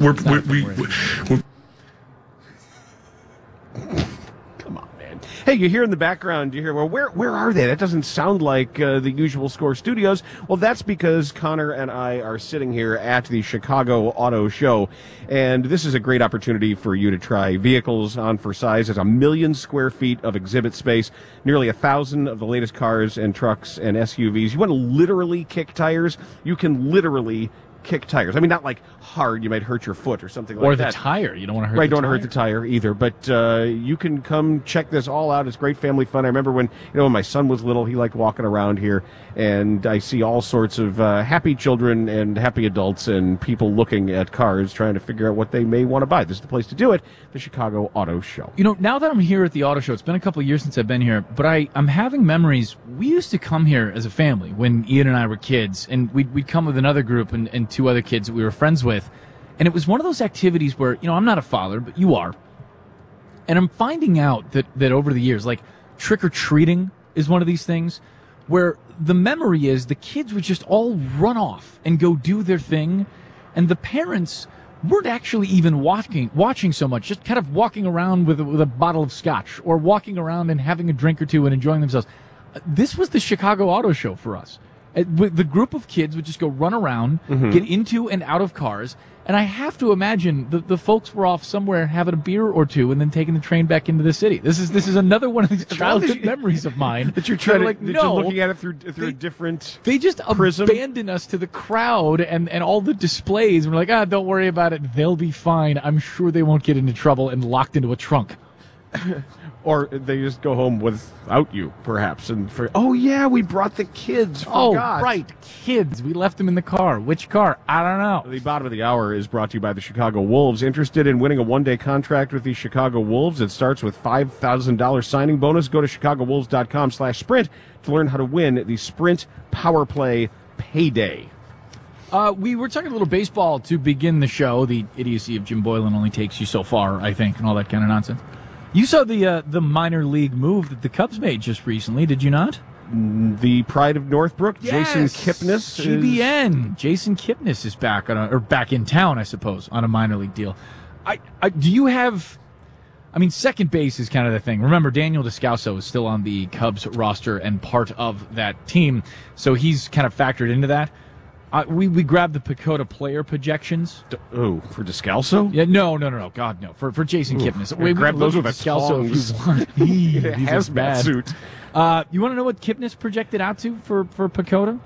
Hey, you hear in the background, you hear, well, where are they? That doesn't sound like the usual Score Studios. Well, that's because Connor and I are sitting here at the Chicago Auto Show, and this is a great opportunity for you to try vehicles on for size. There's 1 million square feet of exhibit space, nearly 1,000 of the latest cars and trucks and SUVs. You want to literally kick tires? You can literally kick tires. I mean, not like hard, you might hurt your foot or something like that. Or the tire. You don't want to hurt the tire. the Right, don't hurt the tire either. But you can come check this all out. It's great family fun. I remember when my son was little, he liked walking around here, and I see all sorts of happy children and happy adults and people looking at cars, trying to figure out what they may want to buy. This is the place to do it, the Chicago Auto Show. Now that I'm here at the Auto Show, it's been a couple of years since I've been here, but I'm having memories. We used to come here as a family when Ian and I were kids, and we'd come with another group and two other kids that we were friends with. And it was one of those activities where, I'm not a father, but you are. And I'm finding out that over the years, like trick-or-treating is one of these things where the memory is the kids would just all run off and go do their thing, and the parents weren't actually even watching so much, just kind of walking around with a bottle of scotch or walking around and having a drink or two and enjoying themselves. This was the Chicago Auto Show for us. The group of kids would just go run around, get into and out of cars, and I have to imagine the folks were off somewhere having a beer or two and then taking the train back into the city. This is another one of these childhood memories of mine that you're trying that you're looking at it through a different They just prism. abandon us to the crowd and all the displays. And we're like, don't worry about it. They'll be fine. I'm sure they won't get into trouble and locked into a trunk. Or they just go home without you, perhaps. And oh yeah, we brought the kids. Forgot. Right, kids. We left them in the car. Which car? I don't know. The bottom of the hour is brought to you by the Chicago Wolves. Interested in winning a one-day contract with the Chicago Wolves? It starts with $5,000 signing bonus. Go to ChicagoWolves.com/sprint to learn how to win the Sprint Power Play Payday. We were talking a little baseball to begin the show. The idiocy of Jim Boylan only takes you so far, I think, and all that kind of nonsense. You saw the minor league move that the Cubs made just recently, did you not? The pride of Northbrook, yes. Jason Kipnis. GBN. Jason Kipnis is back back in town, I suppose, on a minor league deal. Do you have? I mean, second base is kind of the thing. Remember, Daniel Descalso is still on the Cubs roster and part of that team, so he's kind of factored into that. We grabbed the Pacoda player projections. Oh, for Descalso? Yeah, no. God, no. For Jason Kipnis. We grabbed those with Descalso tongs. if you want. He's hazmat suit. You want to know what Kipnis projected out to for Pacoda?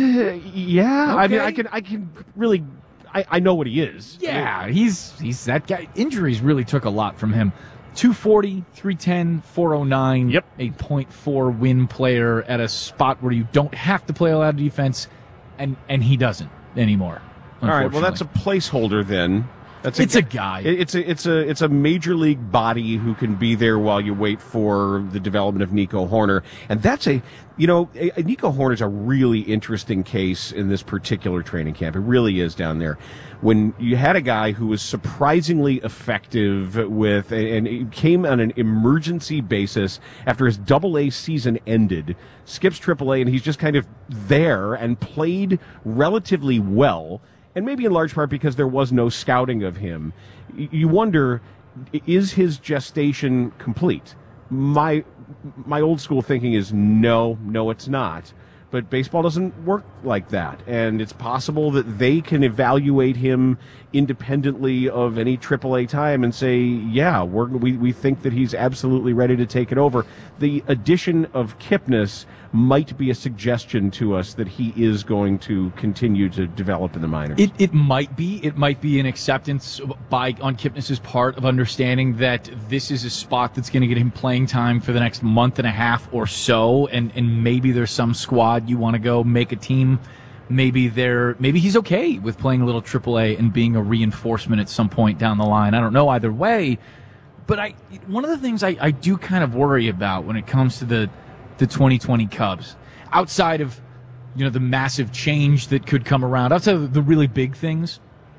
Yeah. Okay. I mean, I can really. I know what he is. Yeah, he's that guy. Injuries really took a lot from him. 240, 310, 409. Yep. A .4 win player at a spot where you don't have to play a lot of defense. And he doesn't anymore. All right, well, that's a placeholder then. It's a guy. It's a major league body who can be there while you wait for the development of Nico Hoerner, and that's Nico Hoerner's a really interesting case in this particular training camp. It really is down there. When you had a guy who was surprisingly effective and it came on an emergency basis after his Double-A season ended, skips Triple-A, and he's just kind of there and played relatively well. And maybe in large part because there was no scouting of him. You wonder, is his gestation complete? My old school thinking is no, it's not. But baseball doesn't work like that. And it's possible that they can evaluate him independently of any AAA time and say, yeah, we think that he's absolutely ready to take it over. The addition of Kipnis might be a suggestion to us that he is going to continue to develop in the minors. It might be. It might be an acceptance on Kipnis' part of understanding that this is a spot that's going to get him playing time for the next month and a half or so, and maybe there's some squad you want to go make a team. Maybe he's okay with playing a little AAA and being a reinforcement at some point down the line. I don't know either way. But one of the things I do kind of worry about when it comes to the 2020 Cubs, outside of the massive change that could come around, outside of the really big things,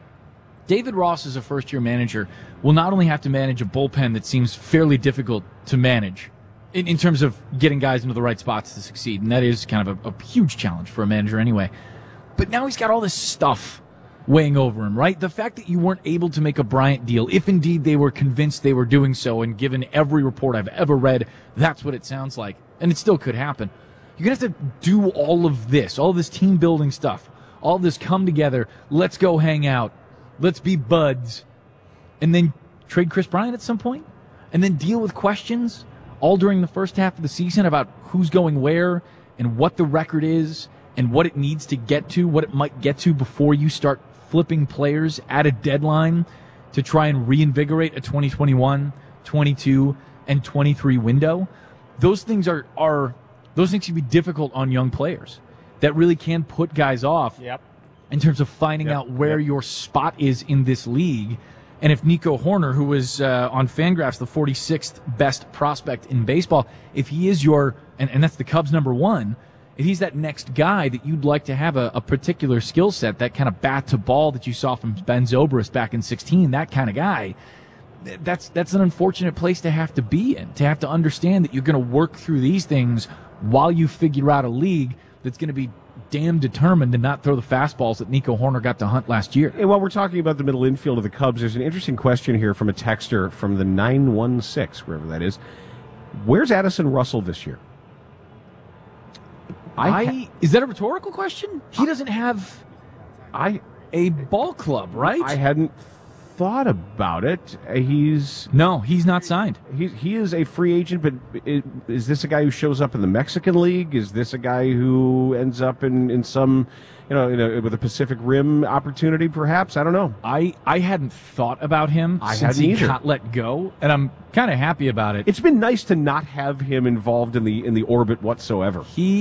David Ross as a first-year manager will not only have to manage a bullpen that seems fairly difficult to manage in terms of getting guys into the right spots to succeed, and that is kind of a huge challenge for a manager anyway, but now he's got all this stuff weighing over him, right? The fact that you weren't able to make a Bryant deal, if indeed they were convinced they were doing so, and given every report I've ever read, that's what it sounds like. And it still could happen. You're going to have to do all of this team building stuff, all this come together, let's go hang out, let's be buds, and then trade Chris Bryant at some point, and then deal with questions all during the first half of the season about who's going where and what the record is and what it needs to get to, what it might get to before you start flipping players at a deadline to try and reinvigorate a 2021, 22, and 23 window. Those things those things can be difficult on young players. That really can put guys off in terms of finding out where your spot is in this league. And if Nico Hoerner, who was on Fangraphs the 46th best prospect in baseball, if he is and that's the Cubs' number one, if he's that next guy that you'd like to have a particular skill set, that kind of bat to ball that you saw from Ben Zobrist back in 2016, that kind of guy, that's an unfortunate place to have to be in, to have to understand that you're going to work through these things while you figure out a league that's going to be damn determined to not throw the fastballs that Nico Hoerner got to hunt last year. And while we're talking about the middle infield of the Cubs, there's an interesting question here from a texter from the 916, wherever that is. Where's Addison Russell this year? Is that a rhetorical question? He doesn't have a ball club, right? I hadn't thought about it. He's not signed. He is a free agent, but is this a guy who shows up in the Mexican League? Is this a guy who ends up in some, with a Pacific Rim opportunity, perhaps? I don't know. I hadn't thought about him since he got let go, and I'm kind of happy about it. It's been nice to not have him involved in the orbit whatsoever.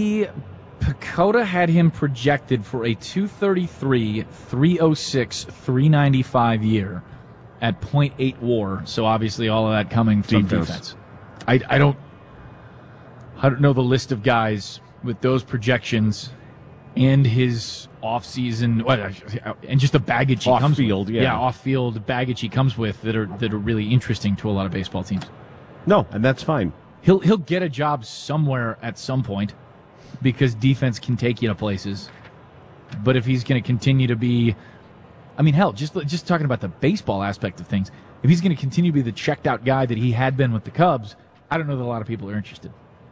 Pacoda had him projected for a 233, 306, 395 year at .8 WAR. So obviously all of that coming from defense. I don't know the list of guys with those projections and his off-season and just the baggage he comes with. Off-field baggage he comes with that are really interesting to a lot of baseball teams. No, and that's fine. He'll get a job somewhere at some point, because defense can take you to places. But if he's going to continue to be, just talking about the baseball aspect of things, if he's going to continue to be the checked out guy that he had been with the Cubs, I don't know that a lot of people are interested.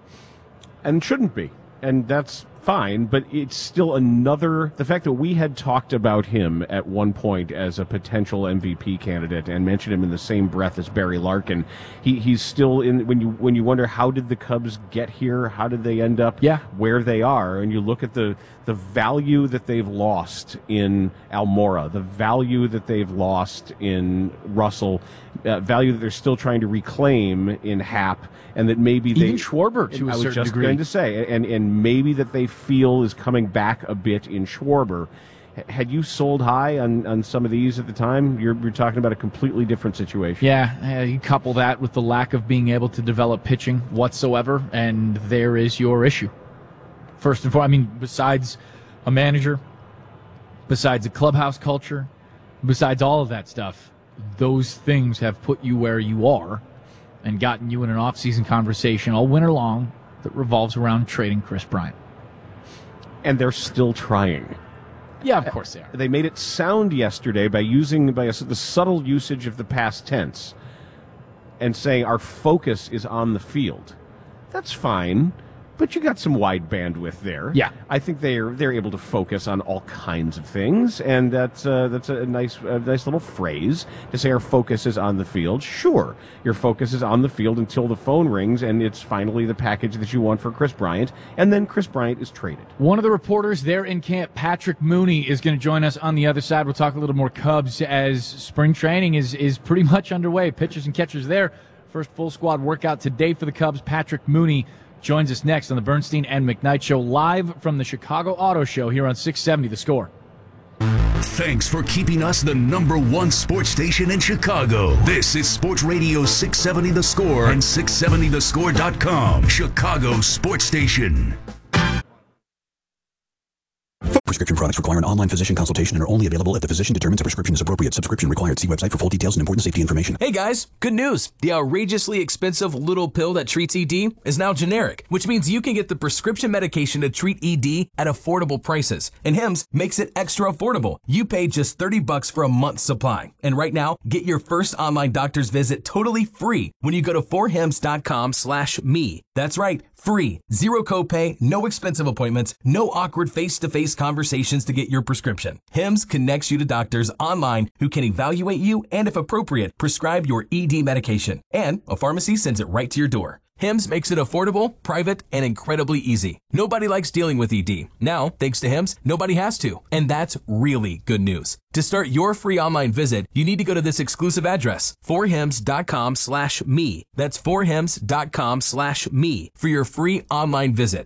And shouldn't be. And that's fine, but it's still the fact that we had talked about him at one point as a potential MVP candidate and mentioned him in the same breath as Barry Larkin. He's still in, when you wonder how did the Cubs get here, how did they end up where they are, and you look at the value that they've lost in Almora, the value that they've lost in Russell, value that they're still trying to reclaim in Happ, and that maybe even Schwarber to a certain degree. I was just going to say, and maybe that they feel is coming back a bit in Schwarber. Had you sold high on some of these at the time? You're talking about a completely different situation. Yeah, you couple that with the lack of being able to develop pitching whatsoever, and there is your issue. First and foremost, besides a manager, besides a clubhouse culture, besides all of that stuff, those things have put you where you are and gotten you in an off-season conversation all winter long that revolves around trading Kris Bryant. And they're still trying. Yeah, of course they are. They made it sound yesterday by the subtle usage of the past tense and saying our focus is on the field. That's fine, but you got some wide bandwidth there. Yeah, I think they're able to focus on all kinds of things, and that's a nice little phrase to say our focus is on the field. Sure, your focus is on the field until the phone rings and it's finally the package that you want for Kris Bryant, and then Kris Bryant is traded. One of the reporters there in camp, Patrick Mooney, is going to join us on the other side. We'll talk a little more Cubs as spring training is pretty much underway. Pitchers and catchers there. First full squad workout today for the Cubs. Patrick Mooney joins us next on the Bernstein and McKnight Show, live from the Chicago Auto Show here on 670 The Score. Thanks for keeping us the #1 sports station in Chicago. This is Sports Radio 670 The Score and 670thescore.com, Chicago's sports station. Prescription products require an online physician consultation and are only available if the physician determines a prescription is appropriate. Subscription required. See website for full details and important safety information. Hey guys, good news. The outrageously expensive little pill that treats ED is now generic, which means you can get the prescription medication to treat ED at affordable prices. And Hims makes it extra affordable. You pay just $30 for a month's supply. And right now, get your first online doctor's visit totally free when you go to forhims.com/me. That's right, free. Zero copay, no expensive appointments, no awkward face-to-face conversations to get your prescription. Hims connects you to doctors online who can evaluate you and, if appropriate, prescribe your ED medication. And a pharmacy sends it right to your door. Hims makes it affordable, private, and incredibly easy. Nobody likes dealing with ED. Now, thanks to Hims, nobody has to. And that's really good news. To start your free online visit, you need to go to this exclusive address, forhims.com/me. That's forhims.com/me for your free online visit.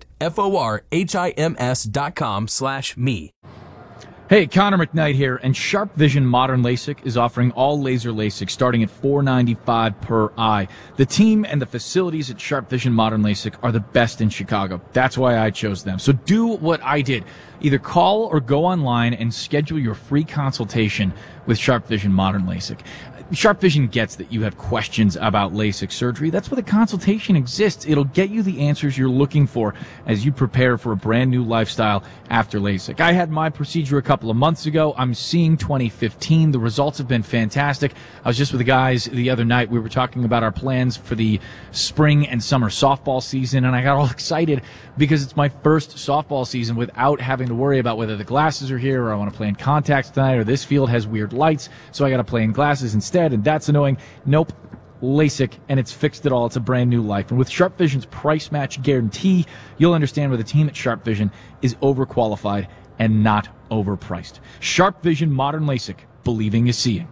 forhims.com/me. Hey, Connor McKnight here, and Sharp Vision Modern LASIK is offering all laser LASIK starting at $495 per eye. The team and the facilities at Sharp Vision Modern LASIK are the best in Chicago. That's why I chose them. So do what I did. Either call or go online and schedule your free consultation with Sharp Vision Modern LASIK. Sharp Vision gets that you have questions about LASIK surgery. That's why the consultation exists. It'll get you the answers you're looking for as you prepare for a brand new lifestyle after LASIK. I had my procedure a couple of months ago. I'm seeing 2015. The results have been fantastic. I was just with the guys the other night. We were talking about our plans for the spring and summer softball season, and I got all excited because it's my first softball season without having to worry about whether the glasses are here or I want to play in contacts tonight or this field has weird lights, so I got to play in glasses instead. And that's annoying. Nope. LASIK, and it's fixed it all. It's a brand new life. And with Sharp Vision's price match guarantee, you'll understand where the team at Sharp Vision is overqualified and not overpriced. Sharp Vision Modern LASIK. Believing is seeing.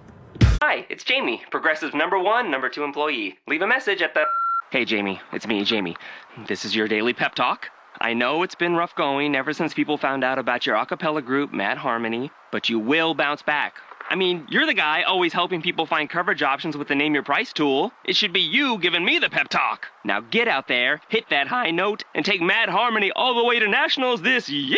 Hi, it's Jamie, Progressive's #1, #2 employee. Leave a message at the... Hey, Jamie. It's me, Jamie. This is your daily pep talk. I know it's been rough going ever since people found out about your a cappella group, Mad Harmony, but you will bounce back. I mean, you're the guy always helping people find coverage options with the Name Your Price tool. It should be you giving me the pep talk. Now get out there, hit that high note, and take Mad Harmony all the way to nationals this year.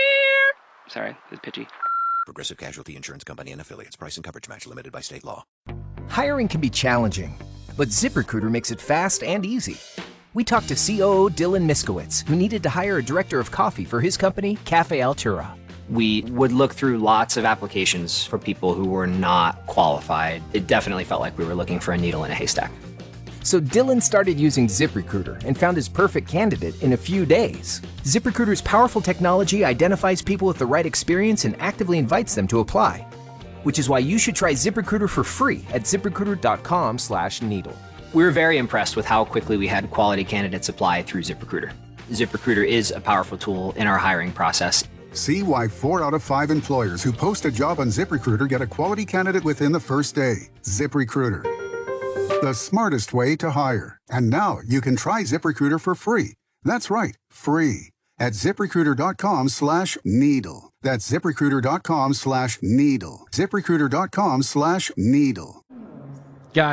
Sorry, it's pitchy. Progressive Casualty Insurance Company and Affiliates. Price and coverage match limited by state law. Hiring can be challenging, but ZipRecruiter makes it fast and easy. We talked to COO Dylan Miskowitz, who needed to hire a director of coffee for his company, Cafe Altura. We would look through lots of applications for people who were not qualified. It definitely felt like we were looking for a needle in a haystack. So Dylan started using ZipRecruiter and found his perfect candidate in a few days. ZipRecruiter's powerful technology identifies people with the right experience and actively invites them to apply. Which is why you should try ZipRecruiter for free at ZipRecruiter.com/needle. We were very impressed with how quickly we had quality candidates apply through ZipRecruiter. ZipRecruiter is a powerful tool in our hiring process. See why 4 out of 5 employers who post a job on ZipRecruiter get a quality candidate within the first day. ZipRecruiter, the smartest way to hire. And now you can try ZipRecruiter for free. That's right, free. At ZipRecruiter.com/needle. That's ZipRecruiter.com/needle. ZipRecruiter.com/needle.